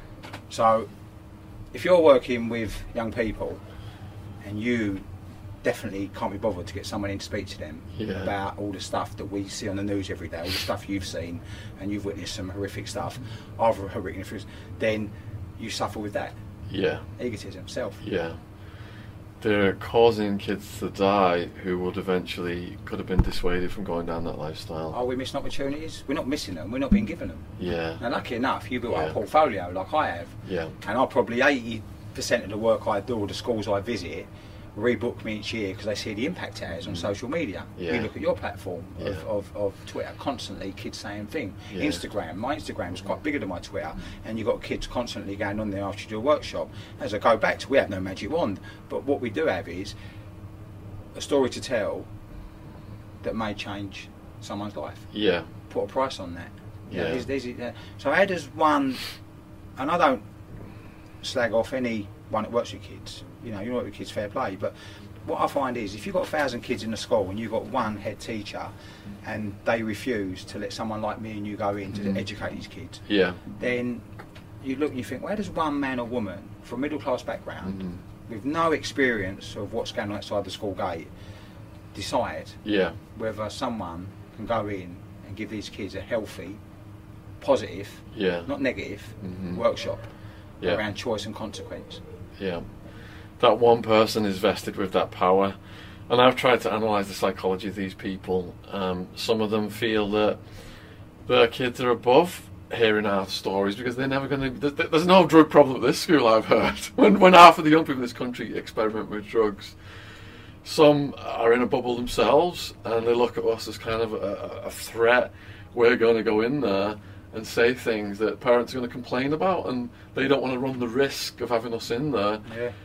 So if you're working with young people and you definitely can't be bothered to get someone in to speak to them about all the stuff that we see on the news every day, all the stuff you've seen, and you've witnessed some horrific stuff, either horrific, then you suffer with that. Yeah. Egotism, self. Yeah. They're causing kids to die who would eventually could have been dissuaded from going down that lifestyle. Are we missing opportunities? We're not missing them, we're not being given them. Yeah. Now lucky enough, you built up a portfolio like I have. Yeah. And I probably 80% of the work I do, or the schools I visit, rebook me each year because they see the impact it has on social media. You look at your platform of Twitter, constantly kids saying thing. Instagram, my Instagram is quite bigger than my Twitter, and you've got kids constantly going on there after you do a workshop. As I go back to, we have no magic wand, but what we do have is a story to tell that may change someone's life. Yeah. Put a price on that. Yeah. So how does one, and I don't slag off anyone that works with kids, you work with kids, fair play, but what I find is if you've got 1,000 kids in the school and you've got one head teacher and they refuse to let someone like me and you go in to educate these kids, then you look and you think, where does one man or woman from a middle class background with no experience of what's going on outside the school gate decide whether someone can go in and give these kids a healthy, positive, not negative, workshop around choice and consequence? Yeah. That one person is vested with that power, and I've tried to analyse the psychology of these people. Some of them feel that their kids are above hearing our stories because they're never going to. There's no drug problem at this school, I've heard. When half of the young people in this country experiment with drugs, some are in a bubble themselves, and they look at us as kind of a threat. We're going to go in there and say things that parents are going to complain about, and they don't want to run the risk of having us in there.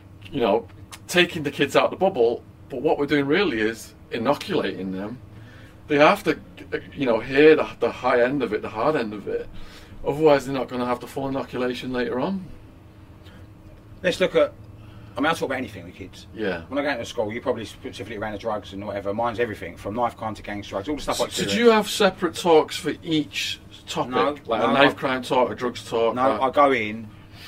Taking the kids out of the bubble, but what we're doing really is inoculating them. They have to, hear the high end of it, the hard end of it. Otherwise, they're not going to have the full inoculation later on. Let's look at, I talk about anything with kids. Yeah. When I go into school, you probably specifically around the drugs and whatever. Mine's everything, from knife crime to gangs, drugs, all the stuff like that. Did you have separate talks for each topic? No, a knife crime talk, a drugs talk? No, I go in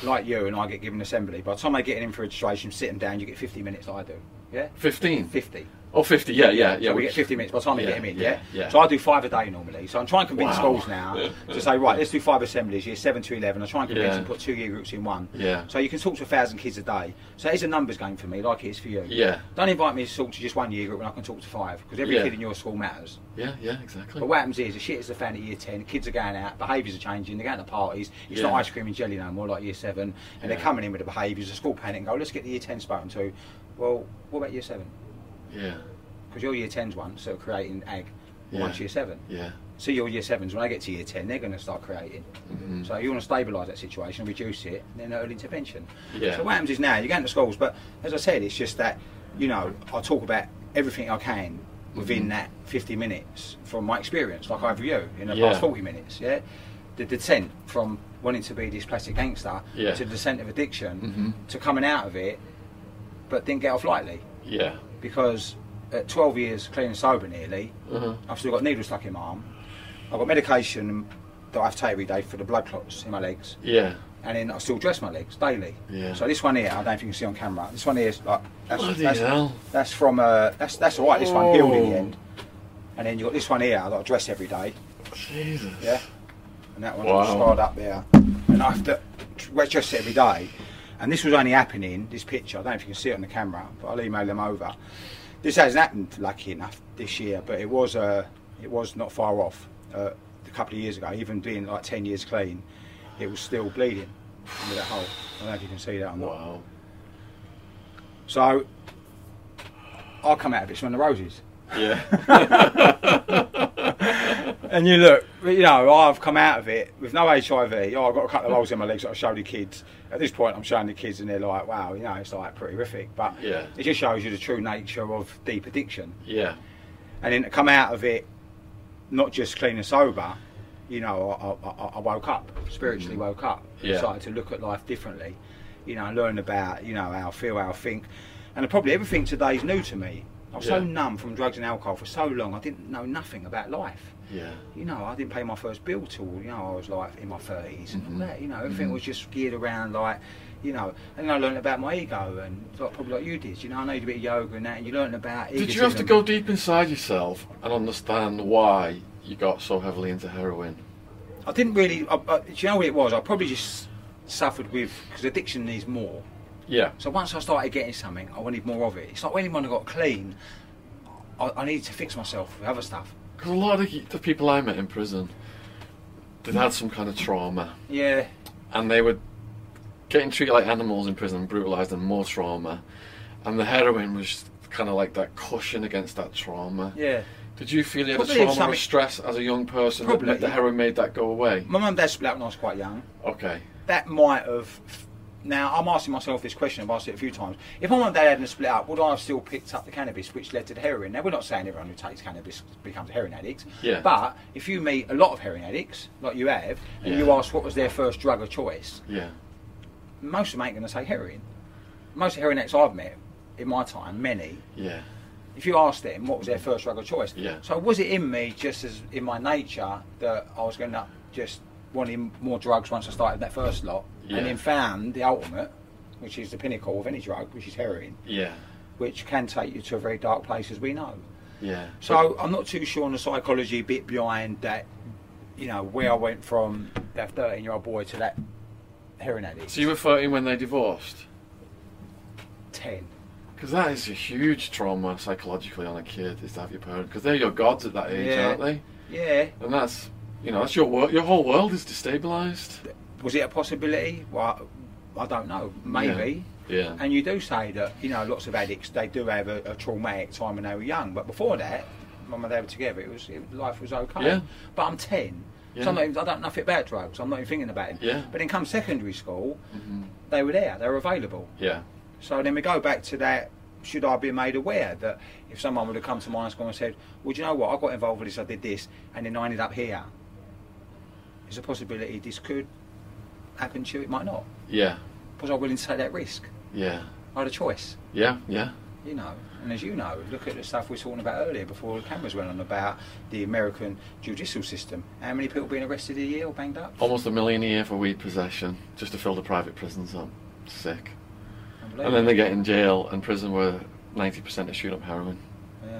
like you, and I get given assembly. By the time I get in for registration, sit them down, you get 50 minutes like I do. Yeah? 15? 50. Oh, 50, yeah. So we get 50 minutes by the time we get them in, yeah? Yeah. So I do 5 a day normally. So I'm trying to convince Wow. schools now to say, right, let's do 5 assemblies, year 7 to 11. I try and convince Yeah. them to put 2 year groups in one. Yeah. So you can talk to 1,000 kids a day. So it's a numbers game for me, like it is for you. Yeah. Don't invite me to talk to just 1 year group when I can talk to 5, because every Yeah. kid in your school matters. Yeah, exactly. But what happens is, the shit is the fan at year 10, kids are going out, behaviours are changing, they're going to parties, it's Yeah. not ice cream and jelly no more like year 7, and they're coming in with the behaviours, the school panic and go, let's get the year 10 spoken to. Well, what about year 7? Yeah. Because your year 10's one, so creating ag, Yeah. once year 7. Yeah. So your year 7s, when they get to year 10, they're going to start creating. So you want to stabilise that situation, reduce it, and then early intervention. Yeah. So what happens is now, you're going to schools, but as I said, it's just that, you know, I talk about everything I can within that 50 minutes from my experience, like I have with you, in the Yeah. past 40 minutes, yeah? The descent from wanting to be this plastic gangster Yeah. to the descent of addiction to coming out of it, but didn't get off lightly. Yeah. Because at 12 years clean and sober nearly, I've still got needles stuck in my arm. I've got medication that I have to take every day for the blood clots in my legs. Yeah. And then I still dress my legs daily. Yeah. So this one here, I don't know if you can see on camera. This one here is like Bloody hell. that's from that's all right. This one healed in the end. And then you got this one here that I dress every day. Jesus. Yeah. And that one's Wow. scarred up there. And I have to dress it every day. And this was only happening. This picture, I don't know if you can see it on the camera, but I'll email them over. This hasn't happened, lucky enough, this year, but it was not far off a couple of years ago. Even being like 10 years clean, it was still bleeding into that hole. I don't know if you can see that or not. Wow. So I'll come out of it smelling the roses. Yeah. And you look, you know, I've come out of it with no HIV. Oh, I've got a couple of holes in my legs that I show the kids. At this point, I'm showing the kids and they're like, wow, you know, it's like pretty horrific. But Yeah. it just shows you the true nature of deep addiction. Yeah. And then to come out of it, not just clean and sober, you know, I woke up, spiritually woke up. Yeah. Started to look at life differently, you know, learn about, you know, how I feel, how I think. And probably everything today is new to me. I was so Yeah. numb from drugs and alcohol for so long, I didn't know nothing about life. Yeah. You know, I didn't pay my first bill till, you know, I was like in my 30s and all that, you know, everything was just geared around like, you know, and then I learned about my ego and like, probably like you did, you know, I know you did a bit of yoga and that, and you learned about Did you have to go deep inside yourself and understand why you got so heavily into heroin? I didn't really, do you know what it was? I probably just suffered with, because addiction needs more. Yeah. So once I started getting something, I wanted more of it. It's like when I got clean, I needed to fix myself with other stuff. Because a lot of the people I met in prison, they'd had some kind of trauma. Yeah. And they were getting treated like animals in prison, brutalised and more trauma. And the heroin was kind of like that cushion against that trauma. Yeah. Did you feel you had a Probably trauma or stress as a young person Probably. that the heroin made that go away? My mum and dad split up when I was quite young. Okay. That might have. Now, I'm asking myself this question, I've asked it a few times. If my mum and dad hadn't split up, would I have still picked up the cannabis which led to the heroin? Now, we're not saying everyone who takes cannabis becomes a heroin addict. Yeah. But if you meet a lot of heroin addicts, like you have, and you ask what was their first drug of choice, Yeah. most of them ain't going to say heroin. Most of the heroin addicts I've met in my time, many, Yeah. if you ask them what was their first drug of choice, Yeah. so was it in me, just as in my nature, that I was going to just wanting more drugs once I started that first lot, Yeah. and then found the ultimate, which is the pinnacle of any drug, which is heroin, Yeah. which can take you to a very dark place, as we know. Yeah. So I'm not too sure on the psychology bit behind that, you know, where I went from that 13-year-old boy to that heroin addict. So you were 13 when they divorced? 10. Because that is a huge trauma psychologically on a kid, is to have your parents, because they're your gods at that age, Yeah. aren't they? Yeah. And that's, you know, that's your world. Your whole world is destabilised. Was it a possibility? Well, I don't know. Maybe. Yeah. And you do say that, you know, lots of addicts, they do have a traumatic time when they were young. But before that, mum and dad were together, life was okay. Yeah. But I'm 10. Yeah. So I don't know nothing about drugs. I'm not even thinking about it. Yeah. But then come secondary school, they were there. They were available. Yeah. So then we go back to that, should I be made aware that if someone would have come to my school and said, well, do you know what, I got involved with this, I did this, and then I ended up here. There's a possibility this could happen to you, it might not. Yeah. Was I willing to take that risk? Yeah. I had a choice. Yeah. Yeah. You know. And as you know, look at the stuff we were talking about earlier before the cameras went on about the American judicial system. How many people being arrested a year or banged up? Almost $1 million a year for weed possession, just to fill the private prisons up. Sick. And then they get in jail and prison where 90% are shooting up heroin. Yeah.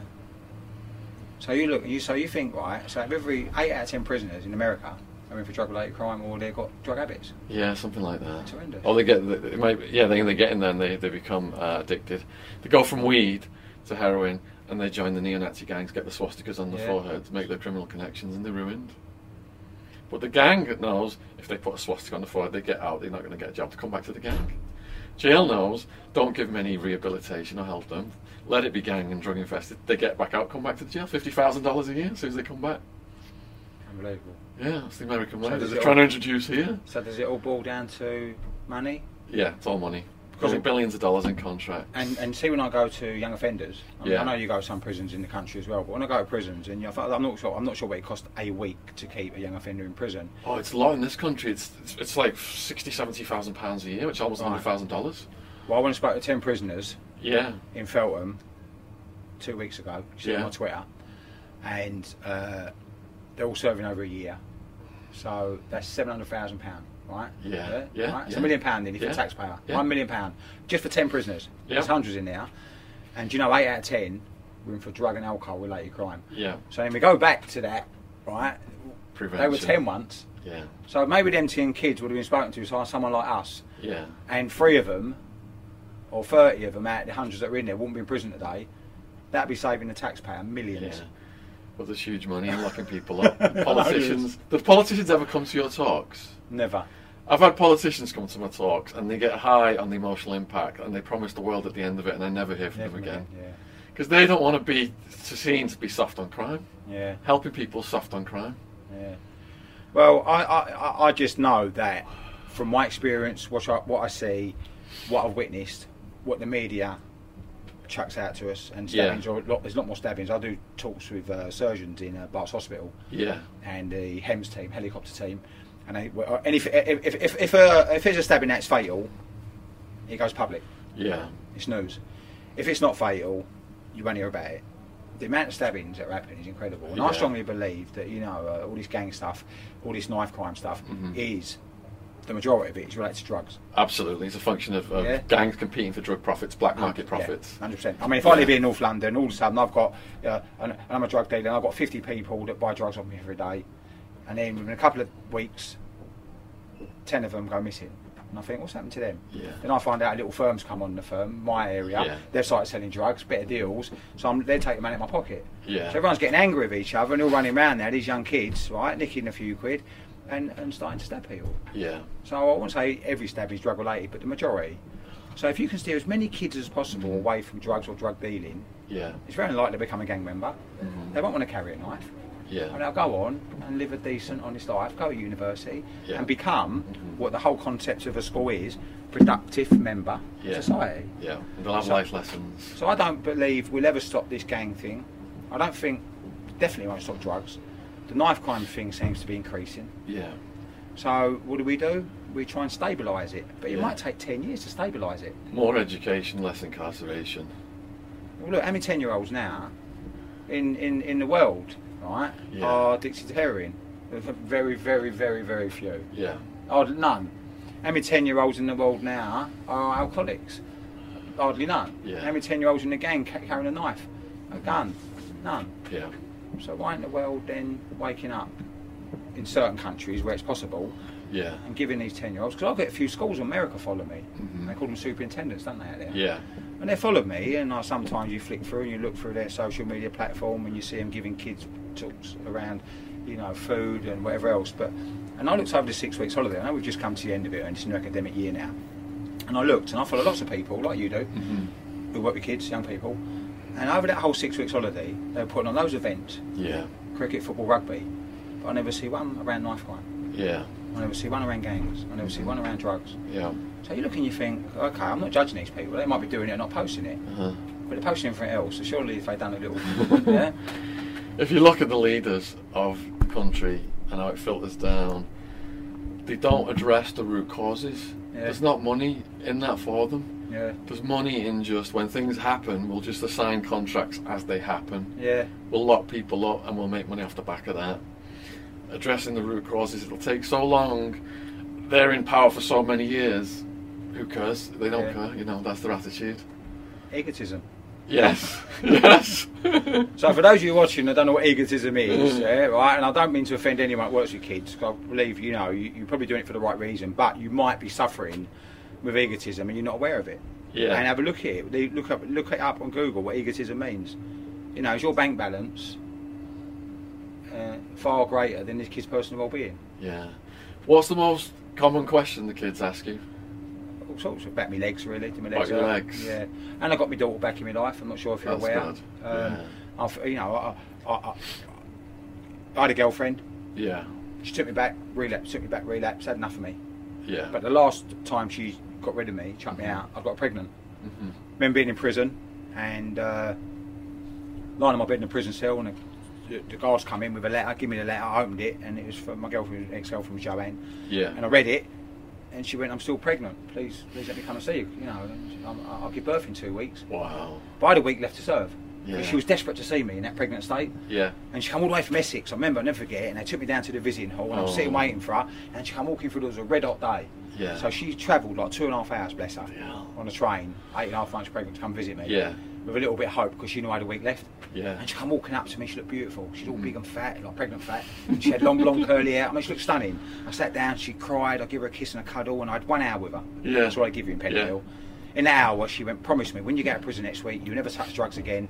So you think, right, so every 8 out of 10 prisoners in America are in for drug-related crime, or they've got drug habits. Yeah, something like that. It's horrendous. Or they get, they get in there and they become addicted. They go from weed to heroin, and they join the neo-Nazi gangs, get the swastikas on their foreheads, make their criminal connections, and they're ruined. But the gang knows if they put a swastika on the forehead, they get out, they're not going to get a job to come back to the gang. Jail knows, don't give them any rehabilitation or help them. Let it be gang and drug infested. They get back out, come back to the jail. $50,000 a year as soon as they come back. Unbelievable. Yeah, that's the American way. So They're trying to introduce here. So does it all boil down to money? Yeah, it's all money. Causing billions of dollars in contracts. And see, when I go to young offenders, I Yeah. know you go to some prisons in the country as well, but when I go to prisons, and I'm not sure what it costs a week to keep a young offender in prison. Oh, it's a lot in this country. It's like £60,000-70,000 a year, which is almost $100,000. Well, I went and spoke to 10 prisoners. Yeah. In Feltham 2 weeks ago. You see it Yeah. on my Twitter, and they're all serving over a year. So that's £700,000, right? Yeah. Right? It's £1 million then if you're a taxpayer. Yeah. £1 million just for 10 prisoners. Yeah. There's hundreds in there, and 8 out of 10 were in for drug and alcohol related crime. Yeah. So then we go back to that, right? Prevention. They were 10 once. Yeah. So maybe them 10 kids would have been spoken to by someone like us. Yeah. And 3 of them, or 30 of them out of the hundreds that are in there, wouldn't be in prison today. That'd be saving the taxpayer millions. Yeah. Well, there's huge money in locking people up. Politicians. Do politicians ever come to your talks? Never. I've had politicians come to my talks and they get high on the emotional impact and they promise the world at the end of it, and I never hear from them again. Because they don't want to be seen to be soft on crime. Yeah. Helping people soft on crime. Yeah. Well, I just know that from my experience, what I see, what I've witnessed, what the media chucks out to us, and stabbings, there's a lot more stabbings. I do talks with surgeons in Barts Hospital, and the HEMS team, helicopter team, and if there's a stabbing that's fatal, it goes public. Yeah, it's news. If it's not fatal, you won't hear about it. The amount of stabbings that are happening is incredible, and I strongly believe that all this gang stuff, all this knife crime stuff, is the majority of it is related to drugs. Absolutely, it's a function of gangs competing for drug profits, black market profits. 100%. I mean, if I live in North London, all of a sudden I've got, and I'm a drug dealer, and I've got 50 people that buy drugs off me every day, and then within a couple of weeks, 10 of them go missing. And I think, what's happened to them? Yeah. Then I find out little firms come on the firm, my area, they've started selling drugs, better deals, so they're taking money out of my pocket. Yeah. So everyone's getting angry with each other, and all running around now, these young kids, right, nicking a few quid, and starting to stab people. Yeah. So I won't say every stab is drug related, but the majority. So if you can steer as many kids as possible away from drugs or drug dealing, it's very unlikely to become a gang member. They won't want to carry a knife. Yeah. And they'll go on and live a decent, honest life, go to university, and become what the whole concept of a school is, productive member of society. Yeah, and they'll have life lessons. So I don't believe we'll ever stop this gang thing. I don't think, definitely won't stop drugs. The knife crime thing seems to be increasing. Yeah. So what do? We try and stabilise it, but it might take 10 years to stabilise it. More education, less incarceration. Well, look, how many 10-year-olds now in the world, right, are addicted to heroin? Very, very, very, very few. Yeah. Hardly none. How many 10-year-olds in the world now are alcoholics? Hardly none. Yeah. How many 10-year-olds in the gang carrying a knife, a gun? None. Yeah. So why ain't the world then waking up in certain countries where it's possible, and giving these 10-year-olds? Because I've got a few schools in America follow me. They call them superintendents, don't they, out there? Yeah. And they follow me, and sometimes you flick through and you look through their social media platform and you see them giving kids talks around, food and whatever else. And I looked over the 6 weeks holiday. I know we've just come to the end of it, and it's a new academic year now. And I looked, and I follow lots of people, like you do, who work with kids, young people. And over that whole 6 weeks holiday, they were putting on those events. Yeah. Cricket, football, rugby. But I never see one around knife crime. Yeah. I never see one around gangs. I never see one around drugs. Yeah. So you look and you think, okay, I'm not judging these people. They might be doing it and not posting it. But they're posting everything else. So surely if they've done a little... yeah. If you look at the leaders of the country and how it filters down, they don't address the root causes. Yeah. There's not money in that for them. Yeah. There's money in just when things happen, we'll just assign contracts as they happen. Yeah. We'll lock people up and we'll make money off the back of that. Addressing the root causes, it'll take so long. They're in power for so many years. Who cares? They don't care, you know, that's their attitude. Egotism. Yes. Yes. So for those of you watching that don't know what egotism is, right, and I don't mean to offend anyone that works with kids, 'cause I believe, you know, you're probably doing it for the right reason, but you might be suffering with egotism and you're not aware of it. Yeah. And have a look at it. Look it up on Google what egotism means. You know, is your bank balance far greater than this kid's personal well-being? Yeah. What's the most common question the kids ask you? All sorts of back my legs, really. Do my Back legs your hurt. legs. Yeah. And I got my daughter back in my life. I'm not sure if you're That's aware. good. You know, I had a girlfriend. Yeah. She took me back, relapse. Had enough of me. Yeah. But the last time she got rid of me, chucked me out, I got pregnant. Remember being in prison and lying on my bed in a prison cell, and the guards come in with a letter, give me the letter, I opened it, and it was from my girlfriend, ex-girlfriend, was Joanne. Yeah. And I read it, and she went, "I'm still pregnant. Please let me come and see you. You know, I'll give birth in 2 weeks." Wow. But I had a week left to serve. Yeah. She was desperate to see me in that pregnant state. Yeah. And she came all the way from Essex. I remember, I'll never forget it. And they took me down to the visiting hall, and I was sitting waiting for her. And she came walking through. There was a red hot day. Yeah. So she travelled like 2.5 hours, bless her, on a train, 8.5 months pregnant, to come visit me. Yeah. With a little bit of hope, because she knew I had a week left. Yeah. And she came walking up to me. She looked beautiful. She's all big and fat, like pregnant fat. And she had long, long curly hair. I mean, she looked stunning. I sat down. She cried. I gave her a kiss and a cuddle, and I had 1 hour with her. Yeah. That's what I give you in Pentonville. In that hour, she went, "Promise me, when you get out of prison next week, you never touch drugs again.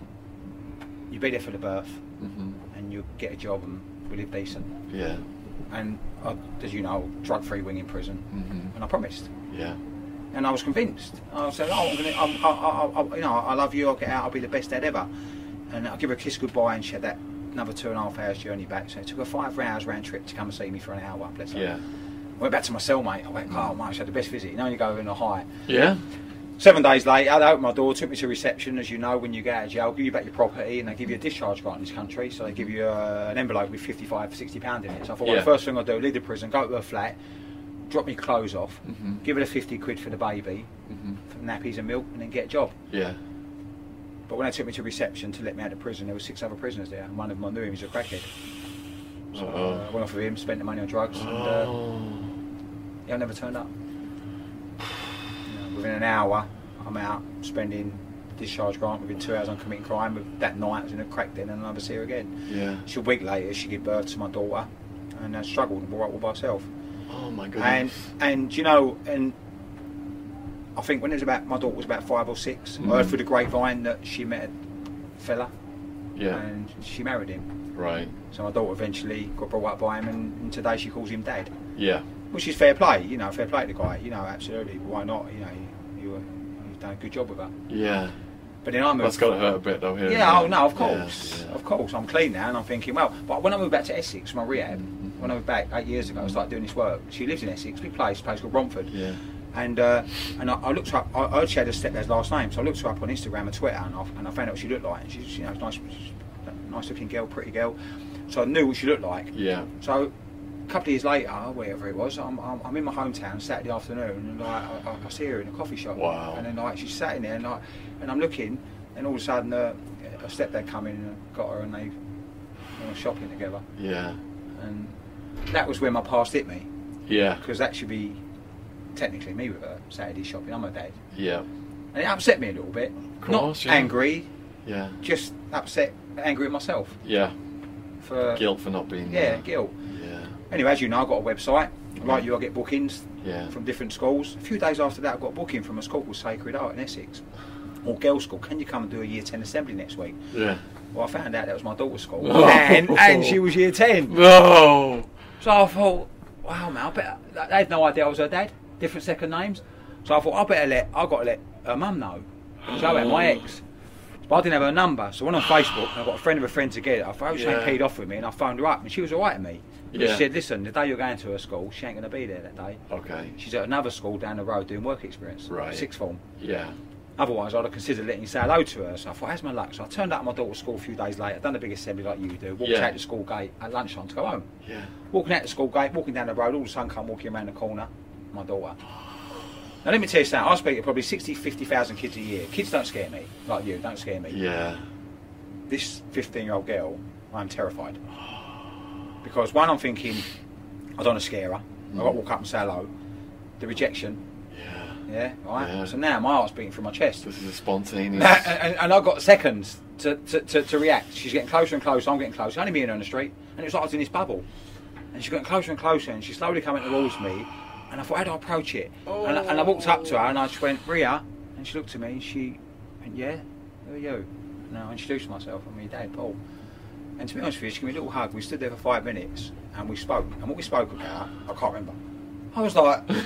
You be there for the birth, and you get a job, and we live decent." Yeah. And as you know, drug-free wing in prison, and I promised. Yeah. And I was convinced. I said, "Oh, you know, I love you. I'll get out. I'll be the best dad ever." And I'll give her a kiss goodbye, and she had that another 2.5 hours journey back. So it took her 5 hours round trip to come and see me for an hour. Bless her. Yeah. I went back to my cellmate. I went, "Oh, mate, she had the best visit. You know, you go in a high." Yeah. 7 days later, they opened my door, took me to reception. As you know, when you get out of jail, give you back your property, and they give you a discharge grant in this country. So they give you an envelope with £55, £60 in it. So I thought, well, the first thing I'll do, leave the prison, go to her flat, drop me clothes off, give her the 50 quid for the baby, for nappies and milk, and then get a job. Yeah. But when they took me to reception to let me out of prison, there were 6 other prisoners there, and one of them I knew him was a crackhead. So I went off with him, spent the money on drugs, and he never turned up. Within an hour, I'm out spending discharge grant. Within 2 hours, I'm committing crime. With that night, I was in a crack den, and I never see her again. Yeah. A week later, she gave birth to my daughter, and struggled and brought up all by herself. Oh my goodness. And you know, and I think when it was my daughter was about 5 or 6, I heard through the grapevine that she met a fella. Yeah. And she married him. Right. So my daughter eventually got brought up by him, and today she calls him Dad. Yeah. Which is fair play, you know, fair play to the guy, you know, absolutely. Why not? You know, you've done a good job with her. Yeah. But then I moved. That's got to hurt a bit though. Here. Yeah, oh no, of course, of course. I'm clean now, and I'm thinking, well. But when I moved back to Essex, my rehab, when I moved back 8 years ago, I started doing this work. She lives in Essex, big place called Romford. Yeah. And I looked her up. I heard she had a stepdad's last name, so I looked her up on Instagram and Twitter, and I found out what she looked like. And she's, you know, nice looking girl, pretty girl. So I knew what she looked like. Yeah. So a couple of years later, wherever it was, I'm in my hometown Saturday afternoon, and I see her in a coffee shop. Wow. And then she's sat in there, and I'm looking, and all of a sudden her stepdad come in and got her, and they were shopping together. Yeah. And that was where my past hit me. Yeah. Because that should be technically me with her Saturday shopping. I'm her dad. Yeah. And it upset me a little bit. Of course, Not angry. Yeah. Just upset, angry at myself. Yeah. For guilt for not being there. Yeah, guilt. Yeah. Anyway, as you know, I've got a website. Like you, I get bookings from different schools. A few days after that, I got a booking from a school called Sacred Heart in Essex. Or girls' school. Can you come and do a year 10 assembly next week? Yeah. Well, I found out that was my daughter's school. Oh. And she was year 10. No. So I thought, wow, man, I bet they had no idea I was her dad. Different second names. So I thought, I got to let her mum know. Joanne, my ex. But I didn't have her number. So I went on Facebook, and I got a friend of a friend together. I thought, she ain't peed off with me, and I phoned her up, and she was alright with me. Yeah. She said, listen, the day you're going to her school, she ain't going to be there that day. Okay. She's at another school down the road doing work experience. Right. Sixth form. Yeah. Otherwise, I'd have considered letting you say hello to her. So I thought, how's my luck? So I turned up at my daughter's school a few days later, done a big assembly like you do, walked out the school gate at lunchtime to go home. Yeah. Walking out the school gate, walking down the road, all of a sudden come walking around the corner, my daughter. Now let me tell you something, I speak to probably 60, 50,000 kids a year. Kids don't scare me, like you, don't scare me. Yeah. This 15-year-old girl, I'm terrified. Because one, I'm thinking, I don't want to scare her. I've got to walk up and say hello. The rejection. Yeah, right. Yeah. So now my heart's beating through my chest. This is a spontaneous. and I've got seconds to react. She's getting closer and closer. I'm getting closer. Only me and her on the street, and it was like I was in this bubble. And she's getting closer and closer, and she's slowly coming towards me. And I thought, how do I approach it? And I walked up to her, and I just went, Ria, and she looked at me, and she went, yeah, who are you? And I introduced myself. I'm your dad, Paul. And to be honest with you, she gave me a little hug. We stood there for 5 minutes, and we spoke. And what we spoke about, I can't remember. I was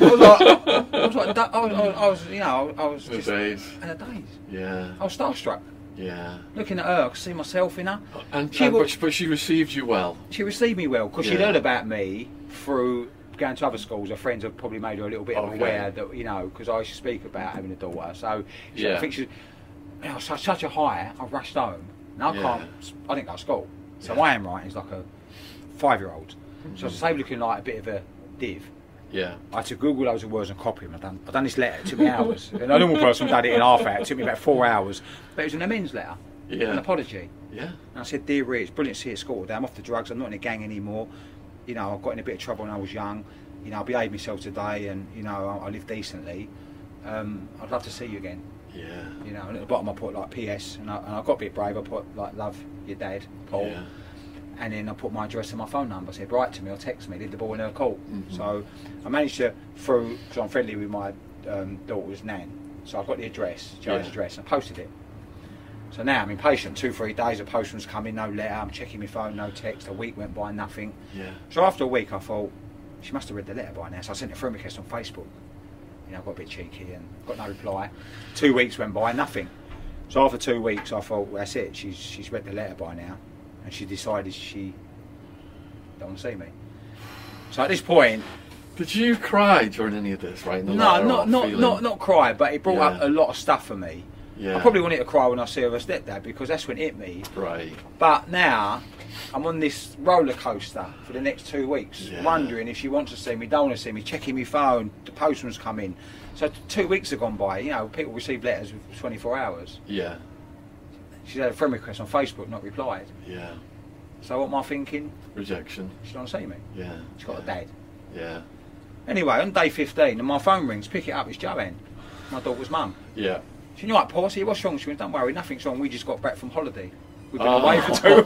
just in a daze. Yeah. I was starstruck. Yeah. Looking at her, I could see myself in her. But she received you well. She received me well because she'd heard about me through going to other schools. Her friends have probably made her a little bit aware that, because I used to speak about having a daughter. So I think she's, such a high. I rushed home. Now I didn't go to school. So I am writing as like a 5-year-old. So I was looking like a bit of a div. Yeah. I had to Google loads of words and copy them. I've done this letter. It took me hours. A normal person done it in half hour. It took me about 4 hours. But it was an amends letter. Yeah. An apology. Yeah. And I said, dear Rhea, it's brilliant to see you at school today. I'm off the drugs. I'm not in a gang anymore. I got in a bit of trouble when I was young. I behaved myself today, and I live decently. I'd love to see you again. Yeah. And at the bottom I put like PS, and I got a bit brave. I put like, love your dad, Paul. Yeah. And then I put my address and my phone number. I said, write to me or text me, leave the ball in her court. So I managed to, because I'm friendly with my daughter's nan, so I got the address, Joe's address, and I posted it. So now I'm impatient. 2-3 days, a postman's coming, no letter. I'm checking my phone, no text. A week went by, nothing. Yeah. So after a week, I thought she must have read the letter by now. So I sent a friend request on Facebook. I got a bit cheeky and got no reply. 2 weeks went by, nothing. So after 2 weeks, I thought, well, that's it. She's read the letter by now. And she decided she don't want to see me. So at this point, did you cry during any of this? Right? No, not cry, but it brought up a lot of stuff for me. Yeah. I probably wanted to cry when I see her stepdad because that's when it hit me. Right. But now I'm on this roller coaster for the next 2 weeks, wondering if she wants to see me, don't want to see me, checking my phone. The postman's come in. So 2 weeks have gone by. People receive letters within 24 hours. Yeah. She's had a friend request on Facebook, not replied. Yeah. So what am I thinking? Rejection. She don't want to see me. Yeah. She's got a dad. Yeah. Anyway, on day 15, and my phone rings, pick it up, it's Joanne, my daughter's mum. Yeah. She knew, right, Paul, I said, what's wrong? She went, don't worry, nothing's wrong, we just got back from holiday. We've been away for 2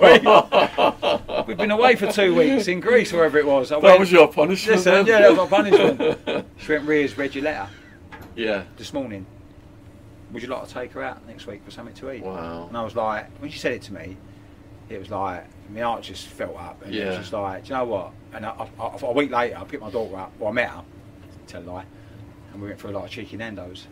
weeks. We've been away for 2 weeks in Greece, wherever it was. That was your punishment. Listen, yeah, that was my punishment. She went, Ria's read your letter. Yeah. This morning. Would you like to take her out next week for something to eat? Wow. And I was like, when she said it to me, it was like, my heart just felt up. And it was just like, do you know what? And a week later, I picked my daughter up, I met her, tell a lie, and we went for a lot of cheeky Nando's.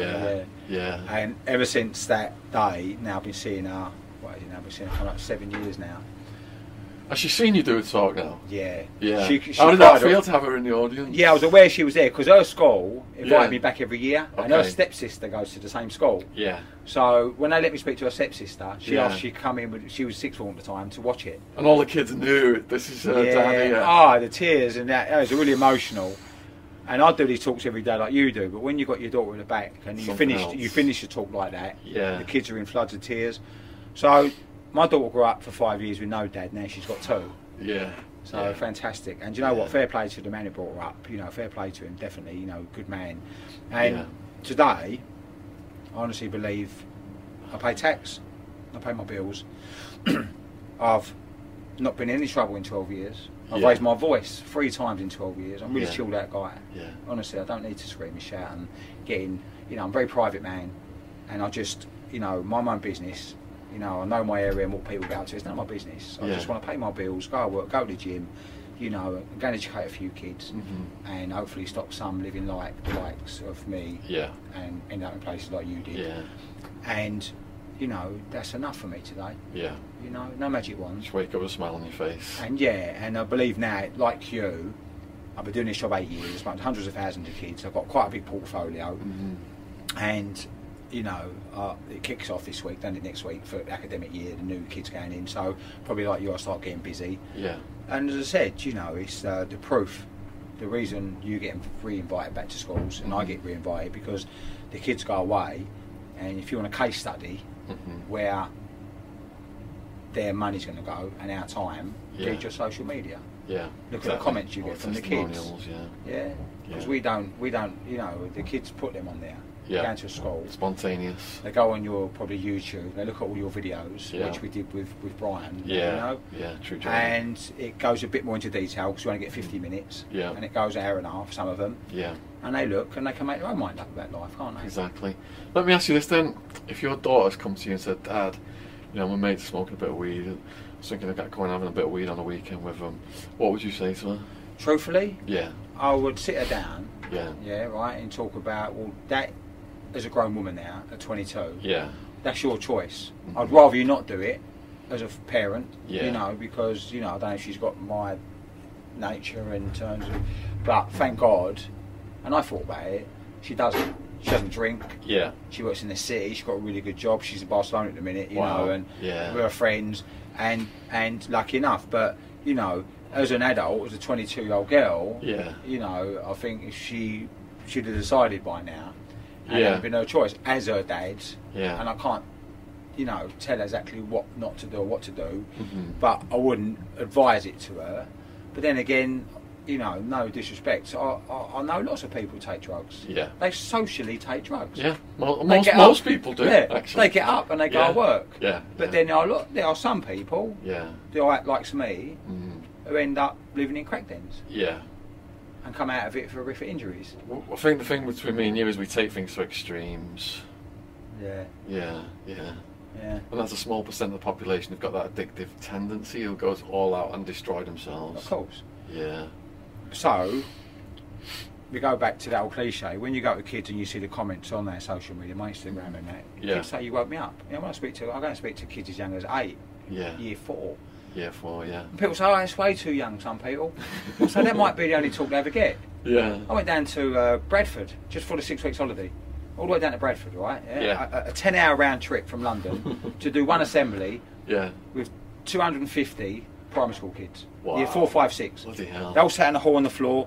Yeah. And ever since that day, now I've been seeing her, what is it now? I've been seeing her coming up 7 years now. Has she seen you do a talk now? Yeah. Yeah. She How did that feel to have her in the audience? Yeah, I was aware she was there because her school invited me back every year, and her stepsister goes to the same school. Yeah. So when they let me speak to her stepsister, she asked she come in. She was sixth form at the time to watch it. And all the kids knew this is Danny. The tears and that was really emotional. And I do these talks every day like you do, but when you got your daughter in the back and you finish your talk like that, the kids are in floods of tears. So my daughter grew up for 5 years with no dad. Now she's got 2. Yeah. So fantastic. And you know what? Fair play to the man who brought her up. Fair play to him. Definitely. Good man. And today, I honestly believe I pay tax. I pay my bills. I've not been in any trouble in 12 years. I've raised my voice 3 times in 12 years. I'm a really chilled out guy. Yeah. Honestly, I don't need to scream and shout and get in. I'm a very private man, and I just, mind my own business. I know my area and what people go to. It's none of my business. I just want to pay my bills, go to work, go to the gym, go and educate a few kids, and hopefully stop some living like the likes of me, and end up in places like you did. Yeah. And that's enough for me today. Yeah. No magic ones. Just wake up with a smile on your face. And and I believe now, like you, I've been doing this job 8 years, about hundreds of thousands of kids. I've got quite a big portfolio, and it kicks off this week, then next week for the academic year, the new kids going in. So probably like you, I start getting busy. Yeah. And as I said, it's the proof the reason you get re-invited back to schools and I get re-invited because the kids go away, and if you want a case study where their money's going to go and our time, read your social media. Yeah. Look at the comments you get from the kids. Yeah. Because we don't, you know, the kids put them on there. Yeah. Going to school. Spontaneous. They go on your probably YouTube. They look at all your videos, which we did with Brian. Yeah. You know? Yeah. True. And it goes a bit more into detail because we only get 50 minutes. Yeah. And it goes an hour and a half. Some of them. Yeah. And they look and they can make their own mind up about life, can't they? Exactly. Let me ask you this then: if your daughter's come to you and said, "Dad, you know, my mate's smoking a bit of weed, I was thinking of going having a bit of weed on the weekend with them," what would you say to her? Truthfully, yeah, I would sit her down. Yeah. Right, and talk about, well, that as a grown woman now at 22. Yeah. That's your choice. I'd rather you not do it as a parent. Yeah. You know, because I don't know if she's got my nature in terms of, but thank God, and I thought about it. She doesn't. She doesn't drink. Yeah. She works in the city. She's got a really good job. She's in Barcelona at the minute. You know, and we're friends. And lucky enough, but as an adult, as a 22-year-old girl, I think if she'd have decided by now, and it would have been her choice as her dad's. Yeah. And I can't, tell her exactly what not to do or what to do, but I wouldn't advise it to her. But then again, no disrespect. I know lots of people take drugs. Yeah. They socially take drugs. Yeah. Most people do. Yeah. Actually. They get up and they go to work. Yeah. But then there are some people. Yeah. Who act like me, who end up living in crack dens. Yeah. And come out of it for horrific injuries. Well, I think the thing between me and you is we take things to extremes. Yeah. Yeah. And that's a small percent of the population who've got that addictive tendency who goes all out and destroy themselves. Of course. Yeah. So, we go back to that old cliche. When you go to kids and you see the comments on their social media, my Instagram and that, kids say, "You woke me up." When I go and speak to kids as young as 8, year 4. Year 4, yeah. And people say, "Oh, it's way too young." Some people. So that might be the only talk they ever get. Yeah. I went down to Bradford just for the 6 weeks holiday. All the way down to Bradford, right? Yeah. A 10-hour round trip from London to do one assembly. Yeah. With 250 primary school kids. Wow. Year 4, 5, 6. Bloody hell. They all sat in the hall on the floor.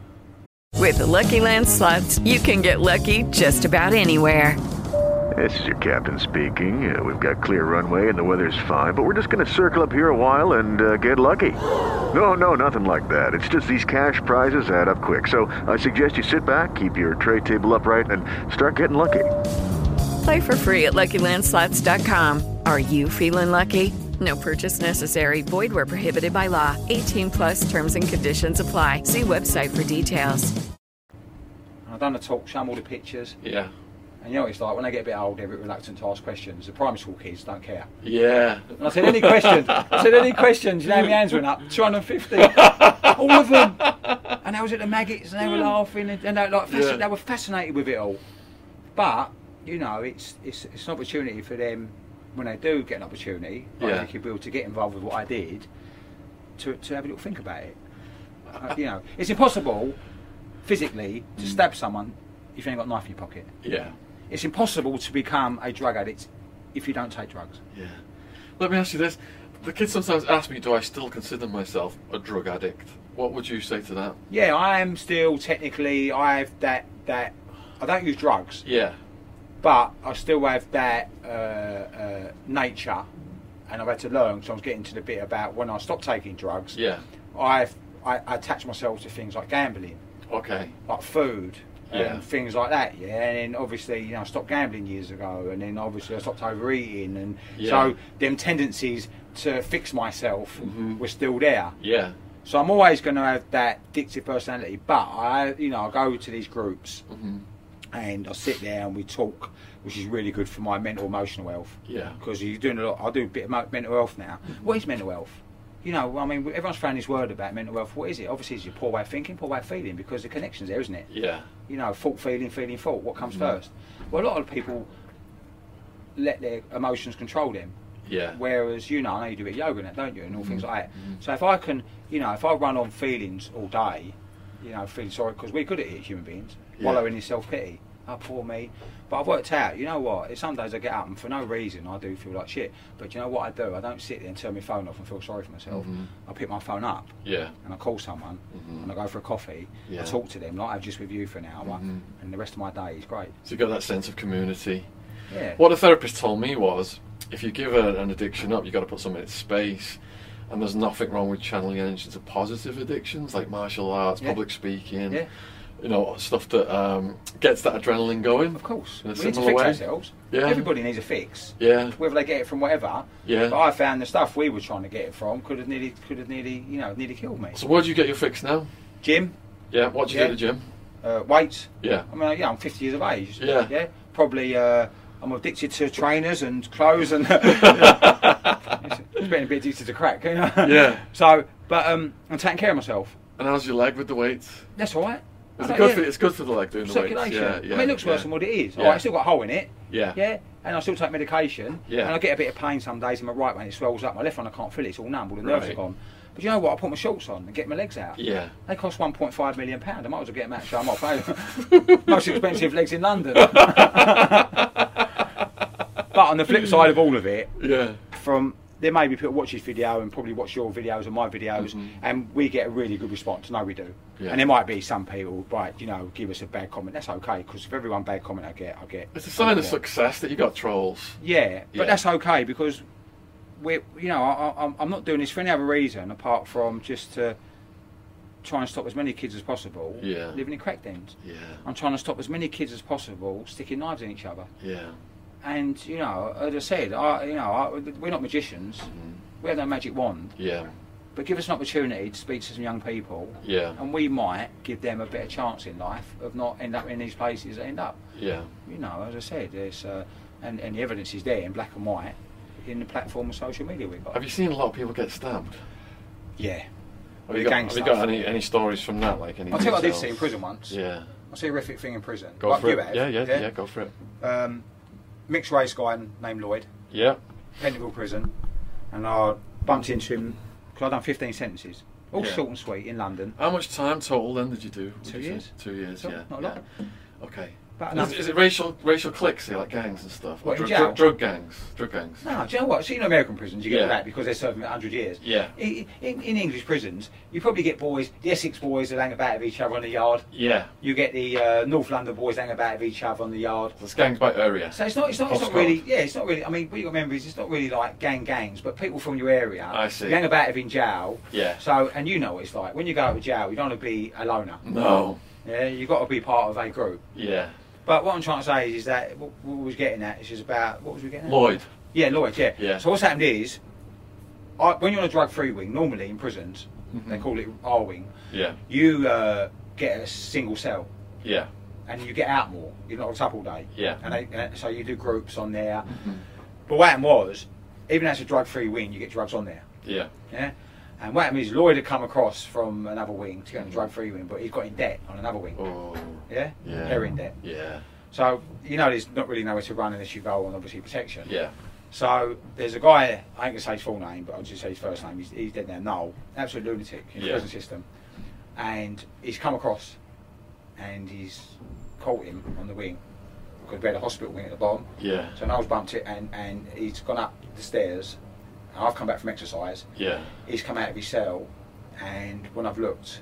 With the Lucky Land Slots, you can get lucky just about anywhere. This is your captain speaking. We've got clear runway and the weather's fine, but we're just going to circle up here a while and get lucky. No, nothing like that. It's just these cash prizes add up quick. So I suggest you sit back, keep your tray table upright, and start getting lucky. Play for free at LuckyLandSlots.com. Are you feeling lucky? No purchase necessary. Void where prohibited by law. 18+ terms and conditions apply. See website for details. I've done the talk, show them all the pictures. Yeah. And what it's like, when they get a bit old, they're a bit reluctant to ask questions. The primary school kids don't care. Yeah. And I said, any questions? My hands went up. 250. All of them. And I was at the maggots and they were laughing and they were fascinated with it all. But, it's an opportunity for them, when they do get an opportunity, like Nicky Bill, to get involved with what I did, to have a little think about it. It's impossible physically to stab someone if you ain't got a knife in your pocket. Yeah. It's impossible to become a drug addict if you don't take drugs. Yeah. Let me ask you this. The kids sometimes ask me, do I still consider myself a drug addict? What would you say to that? Yeah, I am still technically, I have that I don't use drugs. Yeah. But I still have that nature, and I've had to learn, so I was getting to the bit about when I stopped taking drugs. Yeah. I attach myself to things like gambling. Okay. Like food. And things like that, and then obviously, I stopped gambling years ago, and then obviously I stopped overeating, and so them tendencies to fix myself were still there. Yeah. So I'm always going to have that addictive personality, but I go to these groups, and I sit there and we talk, which is really good for my mental, emotional health. Yeah. Because you're doing a lot. I do a bit of mental health now. What is mental health? Everyone's throwing this word about mental health. What is it? Obviously, it's your poor way of thinking, poor way of feeling, because the connection's there, isn't it? Yeah. Thought, feeling, thought. What comes first? Well, a lot of people let their emotions control them. Yeah. Whereas, I know you do it at yoga and that, don't you? And all things like that. So if I can, if I run on feelings all day, feeling sorry, because we're good at it, human beings, wallowing in self-pity. oh, poor me. But I've worked out, you know what, some days I get up and for no reason I do feel like shit. But you know what I do? I don't sit there and turn my phone off and feel sorry for myself. I pick my phone up and I call someone and I go for a coffee. I talk to them like I've just with you for an hour and the rest of my day is great. So you got that sense of community. Yeah. What a therapist told me was, if you give an addiction up, you've got to put something in its space. And there's nothing wrong with channeling energy to positive addictions like martial arts, public speaking, you know, stuff that gets that adrenaline going. Of course. In a We need to similar fix way. ourselves. Yeah. Everybody needs a fix. Yeah. Whether they get it from whatever. Yeah. But I found the stuff we were trying to get it from could have nearly killed me. So where do you get your fix now? Gym. Yeah. What do you do at the gym? Weights. Yeah. I mean, I'm 50 years of age. Yeah. Yeah. Probably. I'm addicted to trainers and clothes and it's been a bit addicted to crack, you know. Yeah. So, but I'm taking care of myself. And how's your leg with the weights? That's all right. It's good for the leg doing the weights. Circulation. Yeah, I mean, it looks worse than what it is. Yeah. All right, I still got a hole in it. Yeah. Yeah. And I still take medication. Yeah. And I get a bit of pain some days in my right one. It swells up. My left one I can't feel it. It's all numb. All the nerves are gone. But you know what? I put my shorts on and get my legs out. Yeah. They cost £1.5 million. I might as well get them out and show them off. Most expensive legs in London. But on the flip side of all of it, there may be people watch this video and probably watch your videos and my videos, and we get a really good response. No, we do. Yeah. And there might be some people, right, you know, give us a bad comment. That's okay, because for every one bad comment I get. It's a sign of success that you got trolls. Yeah, but that's okay because I'm not doing this for any other reason apart from just to try and stop as many kids as possible living in crack dens. Yeah. I'm trying to stop as many kids as possible sticking knives in each other. Yeah. And you know, as I said, we're not magicians. We have no magic wand. Yeah. But give us an opportunity to speak to some young people. Yeah. And we might give them a better chance in life of not end up in these places they end up. Yeah. You know, as I said, there's and the evidence is there in black and white in the platform of social media we've got. Have you seen a lot of people get stabbed? Yeah. Have you got any stories from that? Like any? I'll tell you what I did details? see in prison once. Yeah. I see a horrific thing in prison. Go like for you it. have, Yeah, go for it. Mixed race guy named Lloyd. Yeah. Pentonville prison, and I bumped into him because I'd done 15 sentences, all short and sweet in London. How much time total then did you do? 2 years. 2 years, So, yeah. not a lot. Okay. Is it racial cliques, like gangs and stuff? What, Or in jail? drug gangs? Drug gangs. No, do you know what? See, in American prisons, you get that because they're serving 100 years. Yeah. In English prisons, you probably get boys, the Essex boys that hang about with each other on the yard. Yeah. You get the North London boys hang about with each other on the yard. So it's gangs by area. So it's not really. Yeah, it's not really. I mean, what you got to remember is it's not really like gangs, but people from your area. I see. You hang about with in jail. Yeah. So, and you know what it's like when you go to jail, you don't want to be a loner. No. Yeah, you got to be part of a group. Yeah. But what I'm trying to say is that what we was getting at is just about what was we getting at? Lloyd. Yeah, Lloyd. Yeah. Yeah. So what's happened is, when you're on a drug-free wing, normally in prisons, they call it R wing. Yeah. You get a single cell. Yeah. And you get out more. You're not locked up all day. Yeah. And so you do groups on there. But what happened was, even as a drug-free wing, you get drugs on there. Yeah. Yeah. And what happened is Lloyd had come across from another wing to get on a drug-free wing, but he's got in debt on another wing. Oh. Yeah. Yeah. Heroin debt. Yeah. So you know, there's not really nowhere to run unless you go on obviously protection. Yeah. So there's a guy, I ain't gonna say his full name, but I'll just say his first name. He's dead now. Noel, absolute lunatic in the prison system, and he's come across, and he's caught him on the wing because we had a hospital wing at the bottom. Yeah. So Noel's bumped it, and he's gone up the stairs. And I've come back from exercise. Yeah. He's come out of his cell, and when I've looked,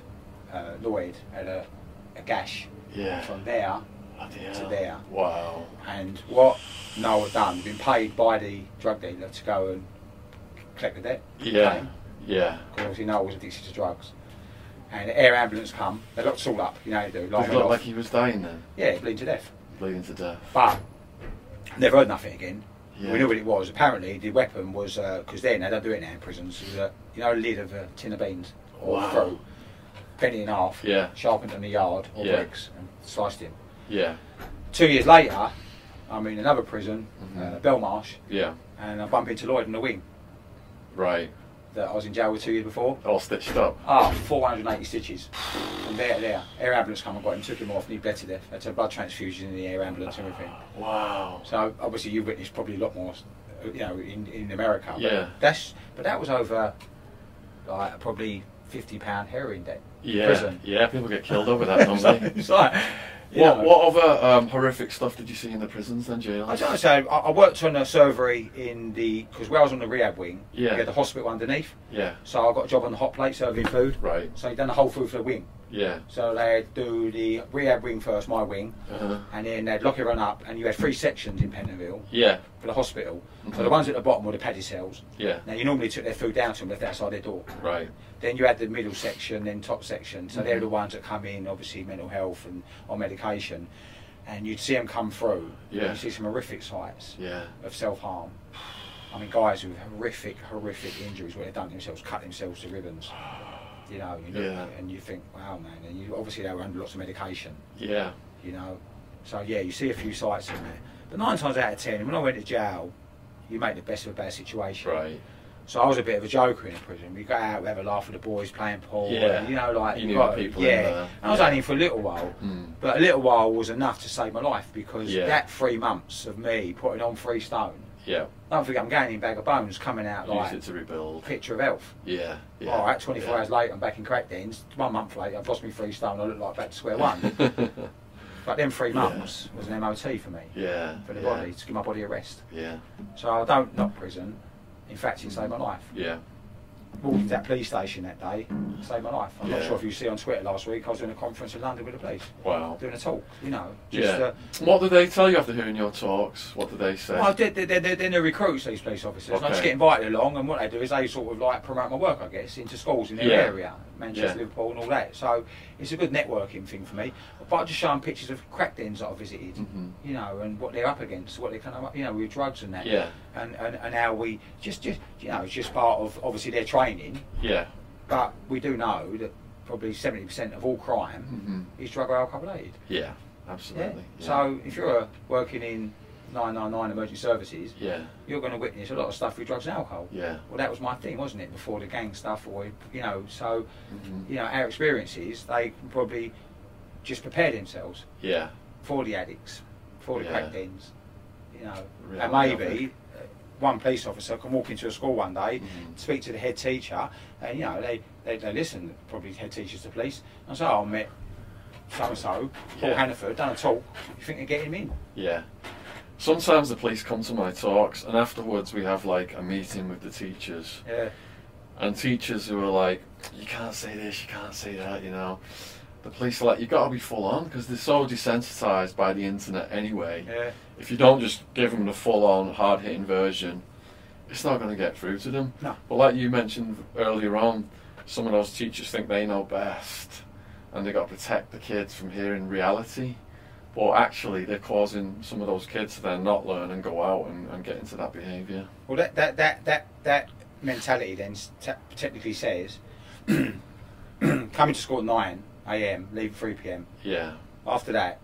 Lloyd had a gash from there to there. Wow. And what Noel had done, been paid by the drug dealer to go and collect the debt. Yeah. Yeah. Because obviously Noel was addicted to drugs. And the air ambulance come, they locked us all up, you know they do. Does it look like he was dying then? Yeah, bleeding to death. Bleeding to death. But never heard nothing again. Yeah. We knew what it was. Apparently the weapon was, because then they don't do it now in prisons, is a lid of a tin of beans or fruit, bent it in half, sharpened on the yard or bricks and sliced him. Yeah. 2 years later, I'm in another prison, Belmarsh, Yeah. and I bump into Lloyd on the wing. Right. That I was in jail with 2 years before. All stitched up. 480 stitches from there to there. Air ambulance come and got him, took him off, and he bled to death. Had to have blood transfusion in the air ambulance and everything. Wow. So obviously you've witnessed probably a lot more, you know, in America. Yeah. But that was over like probably £50 heroin debt. Yeah. Prison. Yeah. People get killed over that, don't they? It's like, What other horrific stuff did you see in the prisons then, jail? I don't know. So I worked on a surgery because where I was on the rehab wing, Yeah. we had the hospital underneath. Yeah. So I got a job on the hot plate serving food. Right. So you done the whole food for the wing. Yeah. So they'd do the rehab wing first, my wing, and then they'd lock everyone up, and you had 3 sections in Pentonville Yeah. for the hospital. So the ones at the bottom were the paddy cells. Yeah. Now you normally took their food down to them, left outside their door. Right. Then you had the middle section, then top section. So they're the ones that come in, obviously mental health and on medication, and you'd see them come through. Yeah. And you see some horrific sights Yeah. of self-harm. I mean, guys with horrific injuries where they've done themselves, cut themselves to ribbons. You know, and you think, wow, man. And you obviously they were under lots of medication. Yeah. You know, so yeah, you see a few sights in there. But 9 times out of 10, when I went to jail, you make the best of a bad situation. Right. So I was a bit of a joker in a prison. We go out, we have a laugh with the boys playing pool. Yeah. And, you know, like You knew the people in there. And I was only in for a little while, but a little while was enough to save my life because that 3 months of me putting on 3 stone. Yeah. Don't forget, I'm going in bag of bones, coming out Use like it to rebuild. Picture of health. Yeah. Yeah. All right, 24 hours later, I'm back in crack dens. 1 month later, I've lost me 3 stone. I look like back to square one. But then 3 months was an MOT for me. Yeah. For the body, to give my body a rest. Yeah. So I don't knock prison. In fact, it saved my life. Yeah. Walked into that police station that day, saved my life. I'm not Yeah. sure if you see on Twitter last week, I was doing a conference in London with the police. Wow. Doing a talk, you know. Just, Yeah. What did they tell you after hearing your talks? What did they say? well, they're the recruits, these police officers. And I just Okay. get invited along, and what they do is they sort of like promote my work, I guess, into schools in their Yeah. area, Manchester, Yeah. Liverpool, and all that. So it's a good networking thing for me. But I just show them pictures of crack dens that I visited, you know, and what they're up against, what they're kind of, you know, with drugs and that. Yeah. And how we just you know, it's just part of obviously their training. Yeah. But we do know that probably 70% of all crime is drug or alcohol related. Yeah. Absolutely. Yeah. So if you're working in 999 emergency services, Yeah. you're going to witness a lot of stuff with drugs and alcohol. Yeah. Well, that was my thing, wasn't it? Before the gang stuff, or you know, so you know, our experiences, they can probably just prepare themselves Yeah. for the addicts, for the Yeah. crack dens, you know, Really and maybe one police officer can walk into a school one day, speak to the head teacher, and you know, they listen, probably head teachers to police, and say, oh, I met so and so, Paul Yeah. Hannaford, done a talk. You think they get him in? Yeah. Sometimes the police come to my talks, and afterwards we have like a meeting with the teachers. Yeah. And teachers who are like, you can't say this, you can't say that, you know. The police are like, you got to be full on because they're so desensitized by the internet anyway. Yeah. If you don't just give them the full on, hard hitting version, it's not going to get through to them. No. But like you mentioned earlier on, some of those teachers think they know best and they've got to protect the kids from hearing reality. But actually, they're causing some of those kids to then not learn and go out and get into that behaviour. Well, that mentality then technically says coming to school at 9 a.m, leave at 3 p.m. Yeah. After that,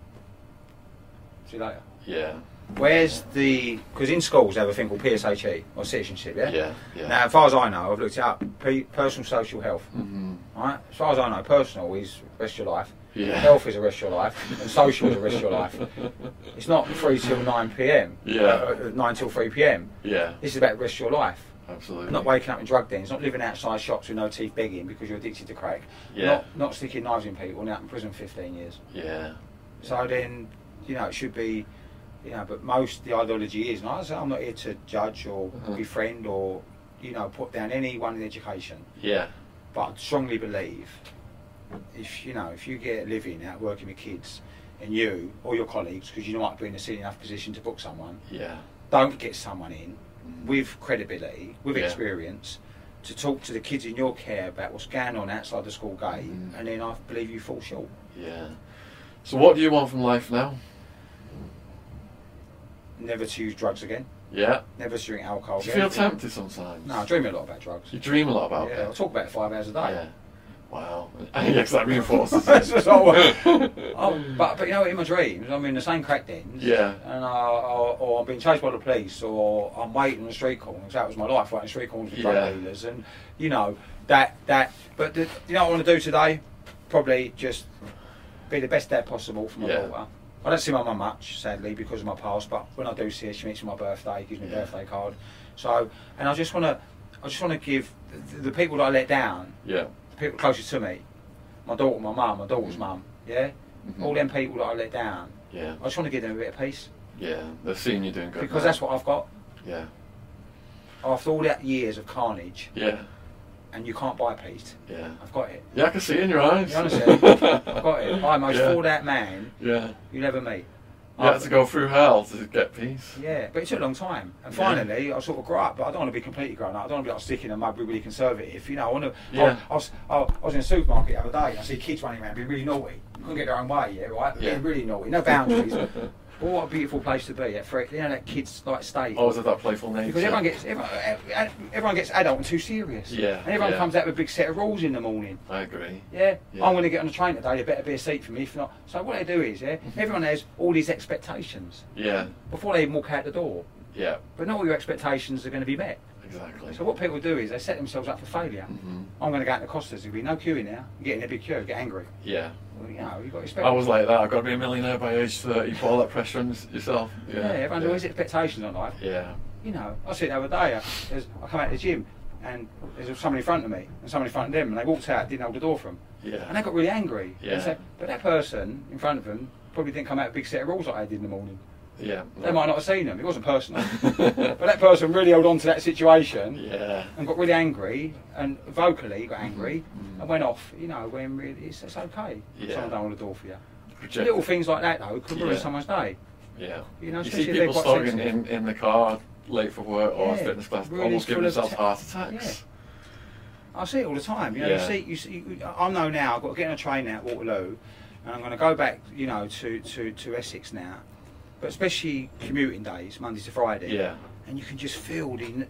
see you later. Yeah. Where's the... Because in schools they have a thing called PSHE, or citizenship, yeah? Yeah, yeah. Now, as far as I know, I've looked it up, personal social health. Right? As far as I know, personal is rest of your life. Yeah. Health is the rest of your life, and social is the rest of your life. It's not 3 till 9 p.m. Yeah. 9 till 3 p.m. Yeah. This is about the rest of your life. Absolutely. Not waking up in drug dens, not living outside shops with no teeth begging because you're addicted to crack. Yeah. Not sticking knives in people and out in prison 15 years. Yeah. So then, you know, it should be, you know, but most the ideology is, and I say I'm not here to judge or befriend or, you know, put down anyone in education. Yeah. But I strongly believe if you get a living out working with kids and you or your colleagues, because you might be in a senior enough position to book someone, Yeah. don't get someone in with credibility, with Yeah. experience, to talk to the kids in your care about what's going on outside the school gate, Mm-hmm. and then I believe you fall short. Yeah. So what do you want from life now? Never to use drugs again. Yeah. Never to drink alcohol Do you again. feel tempted sometimes? No, I dream a lot about drugs. You dream a lot about Yeah, I it? talk about it 5 hours a day. Yeah. Wow. Yes, that reinforces That's it. just all. But you know, in my dreams, I'm in the same crack dens. Yeah. And or I'm being chased by the police, or I'm waiting on the street corners. That was my life, waiting on street corners with Yeah. drug dealers, and you know that. But you know what I want to do today? Probably just be the best dad possible for my Yeah. daughter. I don't see my mum much, sadly, because of my past. But when I do see her, she meets me on my birthday, gives me a birthday card. So, and I just want to give the people that I let down. Yeah. People closest to me, my daughter, my mum, my daughter's mum, yeah, all them people that I let down. Yeah. I just want to give them a bit of peace. Yeah, they're seeing you doing good. Because now. that's what I've got. Yeah. After all that years of carnage. Yeah. And you can't buy peace. Yeah. I've got it. Yeah, I can see it in your eyes. You understand? I've got it. I'm most Yeah. thought out man Yeah. you'll ever meet. You had to go through hell to get peace. Yeah, but it took a long time. And finally, I sort of grew up, but I don't want to be completely grown up. I don't want to be like sticking in the mud, be really conservative. You know, I want to. Yeah. I was in a supermarket the other day and I see kids running around being really naughty. Couldn't get their own way, yeah, right? But being really naughty, no boundaries. But what a beautiful place to be. That kids like state. Oh, is it that playful nature? Because everyone gets adult and too serious. Yeah. And everyone comes out with a big set of rules in the morning. I agree. Yeah. Yeah. I'm going to get on the train today. There better be a seat for me. If not, so what they do is, everyone has all these expectations. Yeah. Before they even walk out the door. Yeah. But not all your expectations are going to be met. Exactly. So what people do is they set themselves up for failure. I'm going to go out to Costas. There'll be no queuing now. You get in a big queue, get angry. Yeah. Well, you know, you've got to expect. I was like that. I've got to be a millionaire by age 30. Put all that pressure on yourself. Yeah. Everyone's always expectations on life. Yeah. You know, I see it the other day. I come out of the gym and there's someone in front of me and someone in front of them, and they walked out, didn't hold the door for them. Yeah. And they got really angry. Yeah. They said, but that person in front of them probably didn't come out with a big set of rules like I did in the morning. Yeah. They might not have seen them. It wasn't personal. But that person really held on to that situation. Yeah. And got really angry and vocally got angry and went off. You know, when really it's okay. Yeah. Someone don't hold the door for you. Project- Little things like that though could ruin someone's day. Yeah. You know, you especially see if they're people quite slogging in the car, late for work or Yeah. fitness class, Really almost giving full of themselves heart attacks. I see it all the time. You know, Yeah. you see. I know now. I've got to get on a train now at Waterloo, and I'm going to go back. You know, to Essex now, but especially commuting days, Monday to Friday. Yeah. And you can just feel the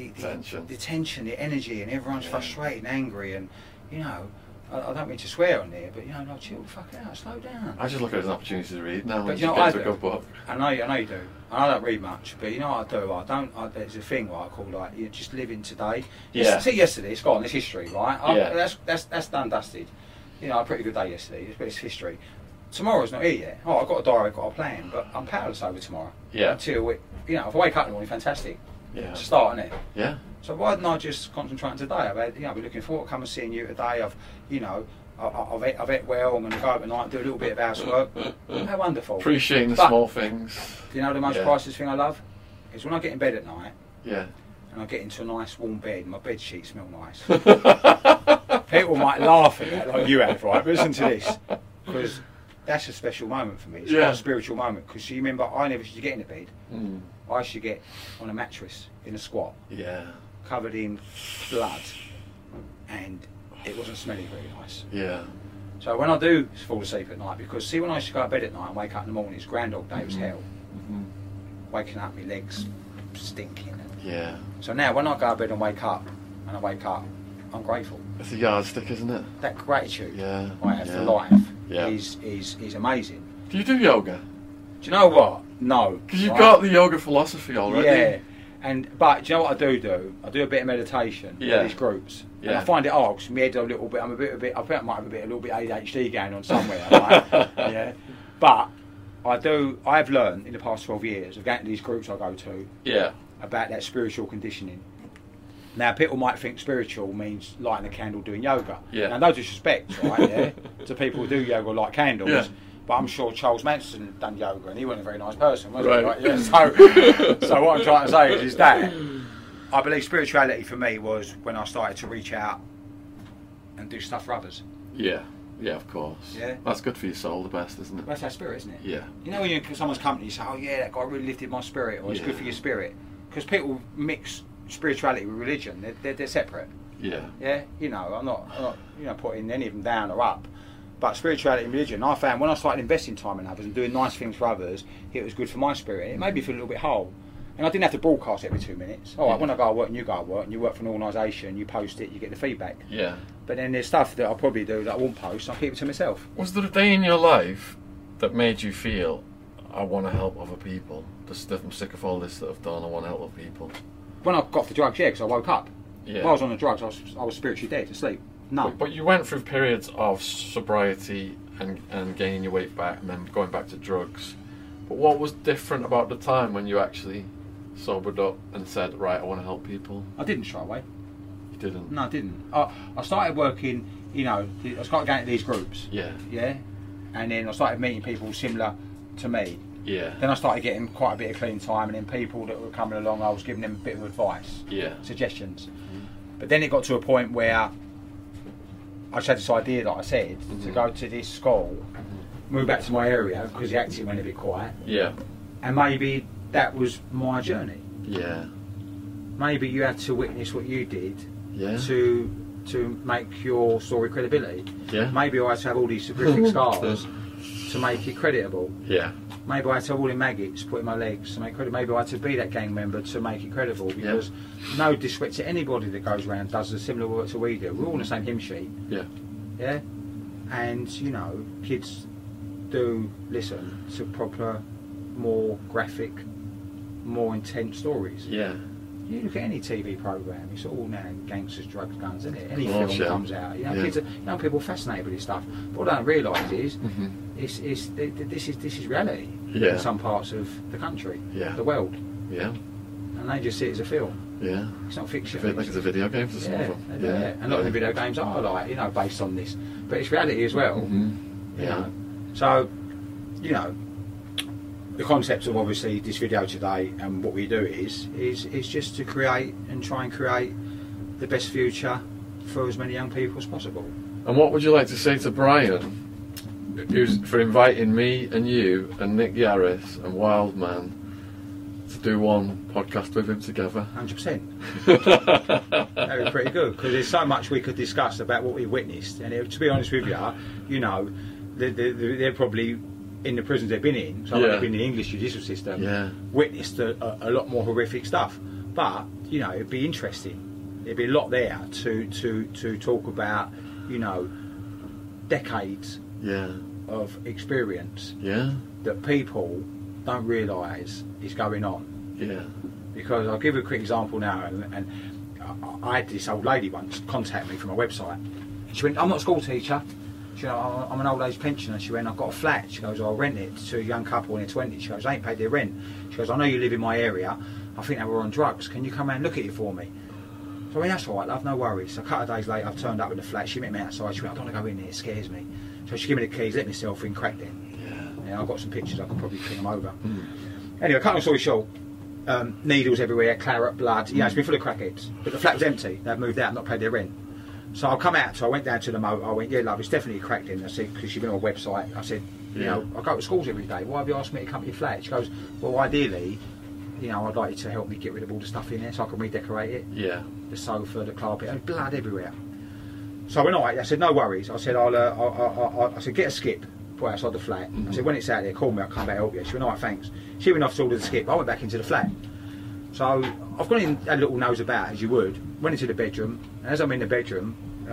tension, the energy, and everyone's frustrated and angry, and you know. I don't mean to swear on there, but you know, like chill the fuck out, slow down. I just look at it as an opportunity to read now. But you know what I do? A good book. I know you do. And I don't read much, but you know what I do? There's a thing what I call like you just living today. Yeah. See, yesterday it's gone. It's history, right? Yeah. That's done, dusted. You know, I had a pretty good day yesterday, but it's history. Tomorrow's not here yet. Oh, I've got a diary, I've got a plan, but I'm powerless over tomorrow. Yeah. Until if I wake up in the morning, fantastic. Yeah. It's a start, isn't it? Yeah. So why didn't I just concentrate on today? I've been looking forward to come and seeing you today. I've ate well. I'm going to go out tonight and do a little bit of housework. How wonderful! Appreciating the small things. You know the most priceless thing I love is when I get in bed at night. Yeah. And I get into a nice warm bed. And my bed sheets smell nice. People might laugh at that, like you have, right? But listen to this, because that's a special moment for me. It's quite a spiritual moment. Because you remember, I never used to get into bed. I used to get on a mattress in a squat. Yeah. Covered in blood, and it wasn't smelling very nice. Yeah. So when I do fall asleep at night, because see when I used to go to bed at night and wake up in the morning, it's Groundhog Day, it was hell. Waking up, my legs stinking. Yeah. So now when I go to bed and wake up, I'm grateful. It's a yardstick, isn't it? That gratitude I have for life is amazing. Do you do yoga? Do you know what? No. Because you've got the yoga philosophy already. Yeah. But do you know what I do? I do a bit of meditation in these groups. And I find it hard because my head's a little bit. I think I might have a little bit ADHD going on somewhere. Right? Yeah. But I've learned in the past 12 years of going to these groups I go to. Yeah. About that spiritual conditioning. Now people might think spiritual means lighting a candle doing yoga. Yeah. Now no disrespect, right? Yeah. To people who do yoga or light candles. Yeah. But I'm sure Charles Manson had done yoga and he wasn't a very nice person, was right. he? Right? Yeah. So what I'm trying to say is that I believe spirituality for me was when I started to reach out and do stuff for others. Yeah. Yeah, of course. Yeah. That's good for your soul, the best, isn't it? That's our spirit, isn't it? Yeah. You know when you're in someone's company, you say, oh yeah, that guy really lifted my spirit, or it's good for your spirit. Because people mix spirituality with religion. They're separate. Yeah. Yeah. You know, I'm not putting any of them down or up. But spirituality and religion, I found when I started investing time in others and doing nice things for others, it was good for my spirit. It made me feel a little bit whole. And I didn't have to broadcast every 2 minutes. All right, when I go to work and you go to work and you work for an organisation, you post it, you get the feedback. Yeah. But then there's stuff that I'll probably do that I won't post, I'll keep it to myself. Was there a day in your life that made you feel, I want to help other people? I'm sick of all this that I've done, I want to help other people. When I got off the drugs, yeah, because I woke up. Yeah. When I was on the drugs, I was spiritually dead, asleep. No. But you went through periods of sobriety and gaining your weight back and then going back to drugs. But what was different about the time when you actually sobered up and said, right, I want to help people? I didn't straight away. You didn't? No, I didn't. I started working, I started going to these groups. Yeah. Yeah. and then I started meeting people similar to me. Yeah. Then I started getting quite a bit of clean time, and then people that were coming along, I was giving them a bit of advice, suggestions. But then it got to a point where I just had this idea, like I said, to go to this school, move back to my area because the acting went a bit quiet. Yeah. And maybe that was my journey. Yeah. Maybe you had to witness what you did to make your story credibility. Yeah. Maybe I had to have all these horrific scars to make it creditable. Yeah. Maybe I had to have all the maggots put in my legs to make credit. Maybe I had to be that gang member to make it credible. Because no disrespect to anybody that goes around does the similar work to we do. We're all on the same hymn sheet. Yeah. Yeah. And you know, kids do listen to proper, more graphic, more intense stories. Yeah. You look at any TV programme, it's all now gangsters, drugs, guns, isn't it? Any film comes out, you know, kids are, young people are fascinated with this stuff. But what I don't realise is, this is reality in some parts of the country, the world. Yeah. And they just see it as a film. Yeah. It's not fiction. Like it's a video game for some of them. Yeah. And a lot of the video games are like, you know, based on this. But it's reality as well. You know. So, you know, the concept of obviously this video today and what we do is just to create and try and create the best future for as many young people as possible. And what would you like to say to Brian, who's for inviting me and you and Nick Yaris and Wildman to do one podcast with him together? 100%. That would be pretty good, because there's so much we could discuss about what we witnessed. And to be honest with you, you know, they're probably in the prisons they've been in, so they've been in the English judicial system, witnessed a lot more horrific stuff. But you know, it'd be interesting. There'd be a lot there to talk about. You know, decades of experience that people don't realise is going on. Yeah. Because I'll give you a quick example now, and I had this old lady once contact me from a website. She went, "I'm not a school teacher." She went, "I'm an old age pensioner." She went, "I've got a flat." She goes, "I'll rent it to a young couple in their 20s." She goes, "I ain't paid their rent." She goes, "I know you live in my area. I think they were on drugs. Can you come around and look at it for me?" So I went, "That's all right, love, no worries." So a couple of days later, I've turned up in the flat. She met me outside. She went, "I don't want to go in there, it scares me." So she gave me the keys, let myself in, cracked in. Yeah, I've got some pictures, I could probably ping them over. Anyway, cut long story short, needles everywhere, claret, blood. You know, it's been full of crackheads. But the flat was empty. They'd moved out, not paid their rent. So I come out, so I went down to the motor. I went, "Yeah, love, it's definitely cracked in." I said, because she'd been on a website. I said, "You know, I go to schools every day. Why have you asked me to come to your flat?" She goes, "Well, ideally, you know, I'd like you to help me get rid of all the stuff in there so I can redecorate it." Yeah. The sofa, the carpet, and blood everywhere. So I went, "All right." I said, "No worries." I said, I said, "Get a skip, put outside the flat." I said, "When it's out there, call me, I'll come back and help you." She went, "All right, thanks." She went off to order the skip. I went back into the flat. So I've gone in, had a little nose about, as you would. Went into the bedroom, and as I'm in the bedroom,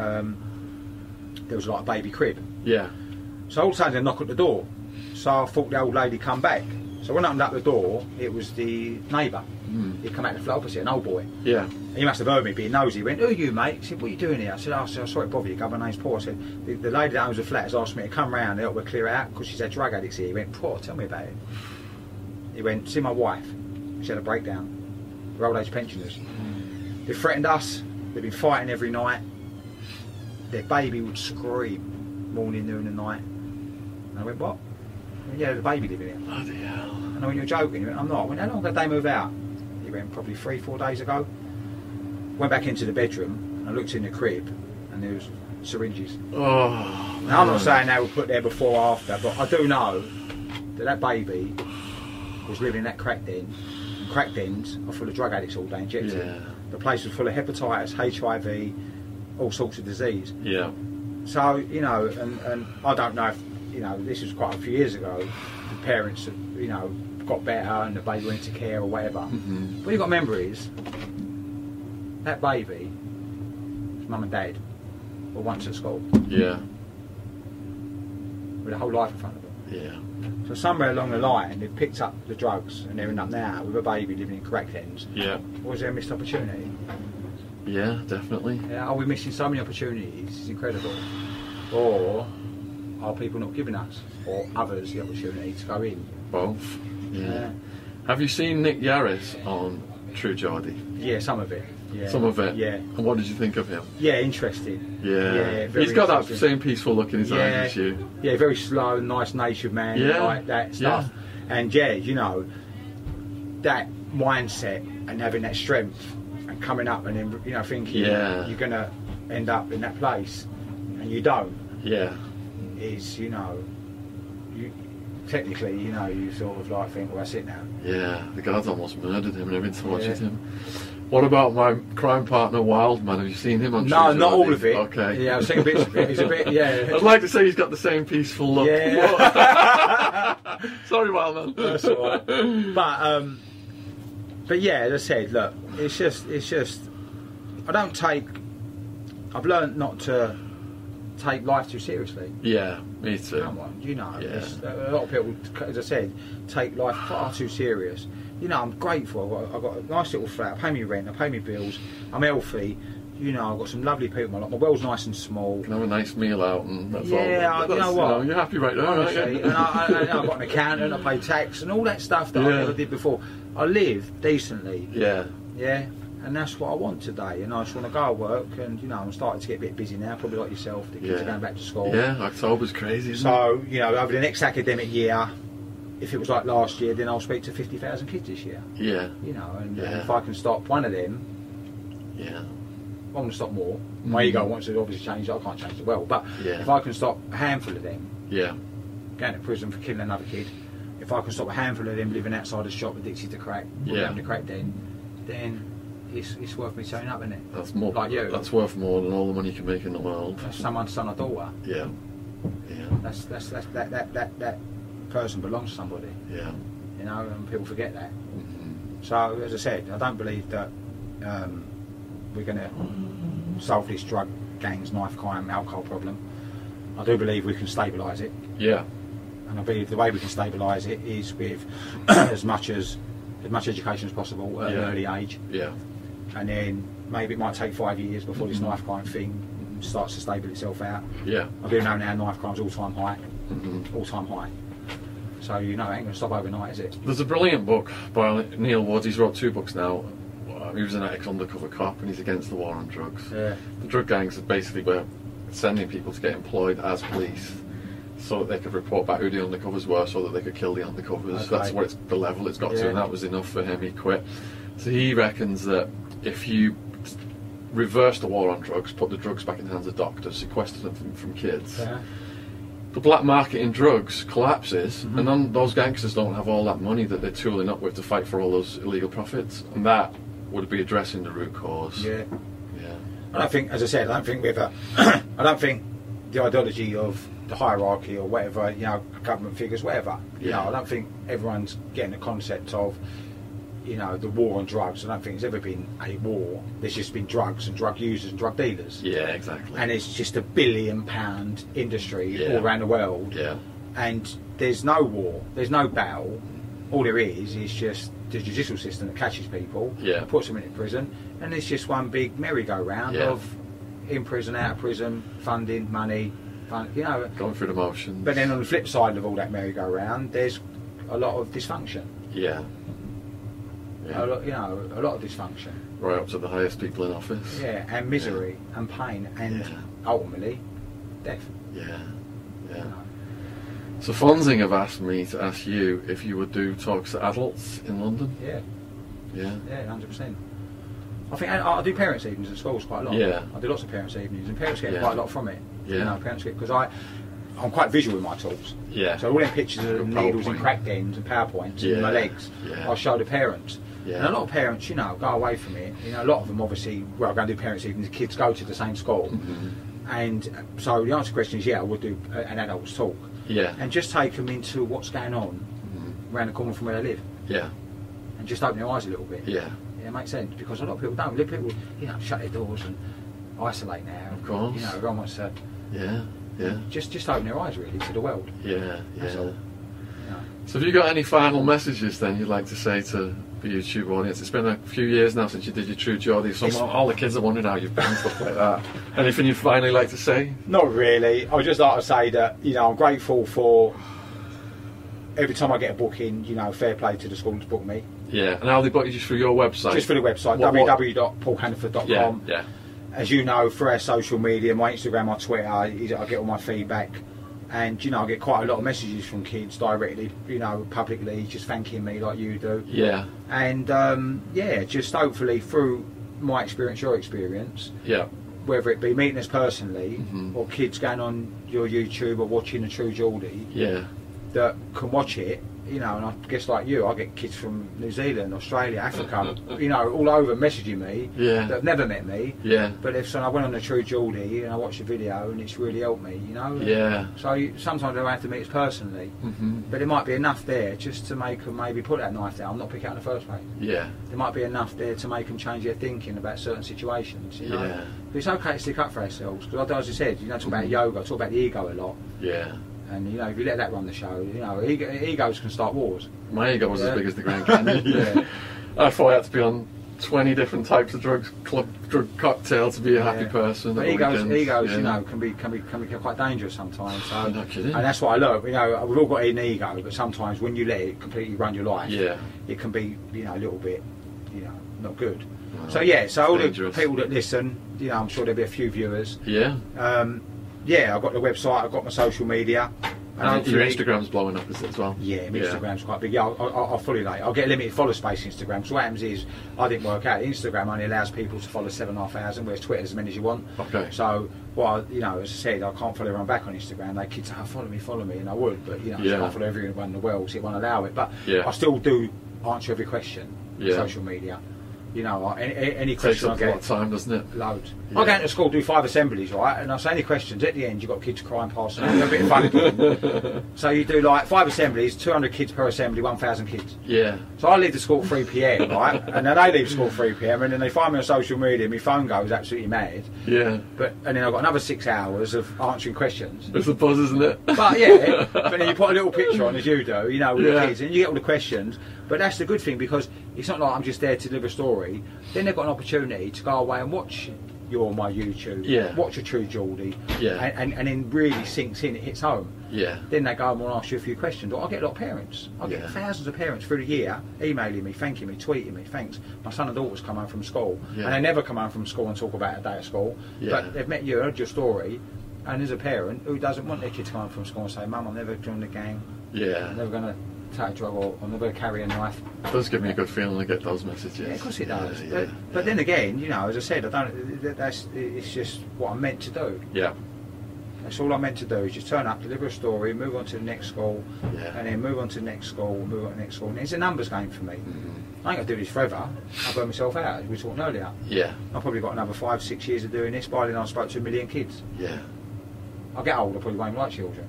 there was like a baby crib. Yeah. So all of a sudden, I knock at the door. So I thought the old lady come back. So when I opened up the door, it was the neighbour. He'd come out the flat opposite, an old boy. Yeah. And he must have heard me being nosy. He went, "Who are you, mate?" He said, "What are you doing here?" I said, "I'm sorry to bother you, my name's Paul." I said, the lady that owns the flat has asked me to come round and help her clear it out because she's had drug addicts here." He went, "Paul, tell me about it." He went, "See my wife. She had a breakdown. They're old age pensioners. They threatened us. They've been fighting every night. Their baby would scream morning, noon and night." And I went, "What?" I went, "Yeah, the baby living here." Bloody hell. And I went, "You're joking?" He went, "I'm not." I went, "How long did they move out?" He went, "Probably 3-4 days ago." Went back into the bedroom and I looked in the crib and there was syringes. Oh. Now I'm not saying they were put there before or after, but I do know that baby was living in that crack den. And crack dens are full of drug addicts all day injected. Yeah. The place was full of hepatitis, HIV, all sorts of disease. Yeah. So, you know, and I don't know if, you know, this was quite a few years ago, the parents, you know, got better and the baby went into care or whatever. What you've got to remember is, that baby, his mum and dad were once at school. Yeah. With a whole life in front of them. Yeah. So somewhere along the line, they've picked up the drugs and they're up now with a baby living in crack dens. Yeah. Was there a missed opportunity? Yeah, definitely. Yeah, are we missing so many opportunities? It's incredible. Or are people not giving us or others the opportunity to go in? Both. Yeah. Have you seen Nick Yaris on True Geordie? Yeah, some of it. Yeah. Some of it. Yeah. And what did you think of him? Yeah, interesting. Yeah. Very He's got that interesting. same peaceful look in his eyes as you. Yeah, very slow, nice natured man, Yeah. like that stuff. And yeah, you know, that mindset and having that strength and coming up and then, you know, thinking you're going to end up in that place and you don't. Yeah. Is, you know, you technically, you know, you sort of like think, well, that's it now. Yeah, the guards almost murdered him and everything to watch him. What about my crime partner, Wildman? Have you seen him on No, True not Geordie? all of it. Okay. Yeah, I've seen bits of it. He's a bit, I'd like to say he's got the same peaceful look. Yeah. Sorry, Wildman. That's all right. But yeah, as I said, look, it's just, I've learned not to take life too seriously. Yeah, me too. Come on, you know, a lot of people, as I said, take life far too serious. You know, I'm grateful. I've got a nice little flat. I pay me rent. I pay me bills. I'm healthy. You know, I've got some lovely people. My world's nice and small. Can have a nice meal out, and that's all. Yeah, you know what? You're happy right now, aren't Honestly, you? and I've got an accountant. I pay tax and all that stuff that I never did before. I live decently. Yeah. Yeah. And that's what I want today, and I just want to go to work, and you know, I'm starting to get a bit busy now, probably like yourself, the kids are going back to school. Yeah, October's crazy, isn't So, you know, over the next academic year, if it was like last year, then I'll speak to 50,000 kids this year. Yeah. You know, and if I can stop one of them, I want to stop more. My ego wants to obviously change, I can't change the world, but if I can stop a handful of them going to prison for killing another kid, if I can stop a handful of them living outside the shop addicted to crack, having a crack den, then it's worth me turning up, isn't it? That's more. Like you. That's worth more than all the money you can make in the world. That's someone's son or daughter. Yeah. Yeah. That's that person belongs to somebody. Yeah. You know, and people forget that. So as I said, I don't believe that we're going to solve this drug gangs, knife crime, alcohol problem. I do believe we can stabilise it. Yeah. And I believe the way we can stabilise it is with as much education as possible at an early age. Yeah. And then maybe it might take 5 years before this knife crime thing starts to stable itself out. Yeah. I do know now knife crime's all-time high. All-time high. So, you know, it ain't going to stop overnight, is it? There's a brilliant book by Neil Woods. He's wrote 2 books now. He was an ex-undercover cop and he's against the war on drugs. Yeah. The drug gangs basically were sending people to get employed as police so that they could report back who the undercovers were so that they could kill the undercovers. Okay. That's what the level it's got to, and that was enough for him. He quit. So he reckons that if you reverse the war on drugs, put the drugs back in the hands of doctors, sequester them from kids, the black market in drugs collapses, and then those gangsters don't have all that money that they're tooling up with to fight for all those illegal profits, and that would be addressing the root cause. Yeah. Yeah. I don't think, as I said, I don't think the ideology of the hierarchy or whatever, you know, government figures, whatever. You know, I don't think everyone's getting the concept of, you know, the war on drugs. I don't think there's ever been a war. There's just been drugs and drug users and drug dealers. Yeah, exactly. And it's just $1 billion industry all around the world. Yeah. And there's no war, there's no battle. All there is just the judicial system that catches people, puts them into prison, and it's just one big merry-go-round of in prison, out of prison, funding, money, you know. Going through the motions. But then on the flip side of all that merry-go-round, there's a lot of dysfunction. Yeah. A lot, you know, a lot of dysfunction. Right up to the highest people in office. Yeah, and misery and pain and ultimately death. Yeah. Yeah. So Fonzing have asked me to ask you if you would do talks to adults in London. Yeah. Yeah. Yeah, 100%. I think I do parents' evenings at schools quite a lot. Yeah. I do lots of parents' evenings, and parents get quite a lot from it. Yeah. You know, parents get, because I'm quite visual with my talks. Yeah. So all them pictures of needles and PowerPoint. crack dens and PowerPoints and my legs, I'll show the parents. Yeah. And a lot of parents, you know, go away from it. You know, a lot of them obviously, well, go and do parents' evenings, the kids go to the same school. And so the answer to the question is, yeah, I would do an adults talk. Yeah. And just take them into what's going on around the corner from where they live. Yeah. And just open their eyes a little bit. Yeah. Yeah, it makes sense, because a lot of people don't. People, you know, shut their doors and isolate now. Of course. You know, everyone wants to. Yeah. Yeah. Just open their eyes really to the world. Yeah. That's Yeah. all. So have you got any final messages then you'd like to say to the YouTube audience? It's been a few years now since you did your True Geordie. All the kids are wondering how you've been and stuff like that. Anything you'd finally like to say? Not really. I would just like to say that, you know, I'm grateful for every time I get a booking, you know, fair play to the school to book me. Yeah, and how they book you just through your website? Just through the website, www.paulhannaford.com. Yeah. As you know, through our social media, my Instagram, my Twitter, I get all my feedback. And, you know, I get quite a lot of messages from kids directly, you know, publicly, just thanking me like you do. Yeah. And, just hopefully through my experience, your experience, yeah, whether it be meeting us personally or kids going on your YouTube or watching the True Geordie, that can watch it, you know, and I guess like you, I get kids from New Zealand, Australia, Africa, you know, all over messaging me that have never met me. Yeah. But if I went on the True Geordie and I watched the video and it's really helped me, you know. Yeah. So sometimes I don't have to meet us personally, but it might be enough there just to make them maybe put that knife down, not pick it up in the first place. Yeah. There might be enough there to make them change their thinking about certain situations, you know. Yeah. But it's okay to stick up for ourselves, because as I said, you know, talk about yoga, talk about the ego a lot. Yeah. And you know, if you let that run the show, you know, egos can start wars. My ego was as big as the Grand Canyon. I thought I had to be on 20 different types of drug cocktail to be a happy person. But egos, you know, can be quite dangerous sometimes. So, I'm not kidding. And that's what I learned. You know, we've all got an ego, but sometimes when you let it completely run your life, it can be, you know, a little bit, you know, not good. So all dangerous. The people that listen, you know, I'm sure there'll be a few viewers. Yeah. I've got the website, I've got my social media. And your Instagram's blowing up, is it, as well? Yeah, my Instagram's quite big. Yeah, I'll fully like. I'll get a limited follow space Instagram. So what happens is, I didn't work out. Instagram only allows people to follow 7,500, whereas Twitter as many as you want. Okay. So, you know, as I said, I can't follow everyone back on Instagram. They kids say, oh, follow me, and I would, but you know, I can't follow everyone in the world, so it won't allow it. But I still do answer every question on social media. You know, any question I get. Takes up a lot of time, doesn't it? Loads. Yeah. I go into school, do 5 assemblies, right? And I say any questions. At the end, you've got kids crying past them. A bit of fun. So you do like 5 assemblies, 200 kids per assembly, 1,000 kids. Yeah. So I leave the school at 3 p.m, right? And then they leave school at 3 p.m, and then they find me on social media, my phone goes absolutely mad. Yeah. And then I've got another 6 hours of answering questions. It's a buzz, isn't it? But but then you put a little picture on, as you do, you know, with the kids, and you get all the questions. But that's the good thing, because it's not like I'm just there to deliver a story. Then they've got an opportunity to go away and watch my YouTube, watch a True Geordie, and then really sinks in, it hits home. Yeah. Then they go and want to ask you a few questions. I get a lot of parents. I get thousands of parents through the year emailing me, thanking me, tweeting me, thanks. My son and daughters come home from school, and they never come home from school and talk about a day at school. But they've met you, heard your story, and there's a parent who doesn't want their kid to come home from school and say, Mum, I'm never joining the gang. Yeah. I'm never going to take a drug, or I'm never going to carry a knife. It does give me a good feeling to get those messages. Yeah, of course it does. But then again, you know, as I said, it's just what I'm meant to do. Yeah. That's all I'm meant to do, is just turn up, deliver a story, move on to the next school, and then move on to the next school, move on to the next school. And it's a numbers game for me. I ain't going to do this forever. I'll burn myself out, as we were talking earlier. Yeah. I've probably got another 5-6 years of doing this. By then I spoke to 1 million kids. Yeah. I'll get old, I probably won't like children.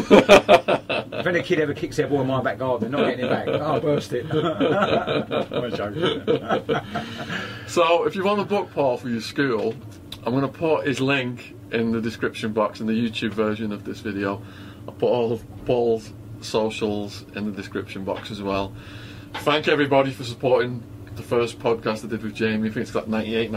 If any kid ever kicks their ball in my back garden, they're not getting it back. I'll burst it. I'm joking. So, if you want to book Paul for your school, I'm going to put his link in the description box in the YouTube version of this video. I'll put all of Paul's socials in the description box as well. Thank everybody for supporting the first podcast I did with Jamie. I think it's got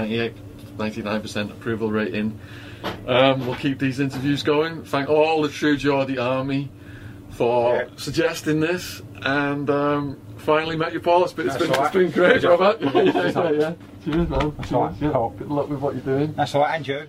99% approval rating. We'll keep these interviews going. Thank all the True Geordie army for suggesting this, and finally met you, Paul. It's been great, Robert. Cheers, man. Cheers. Good luck with what you're doing. That's all right, and you.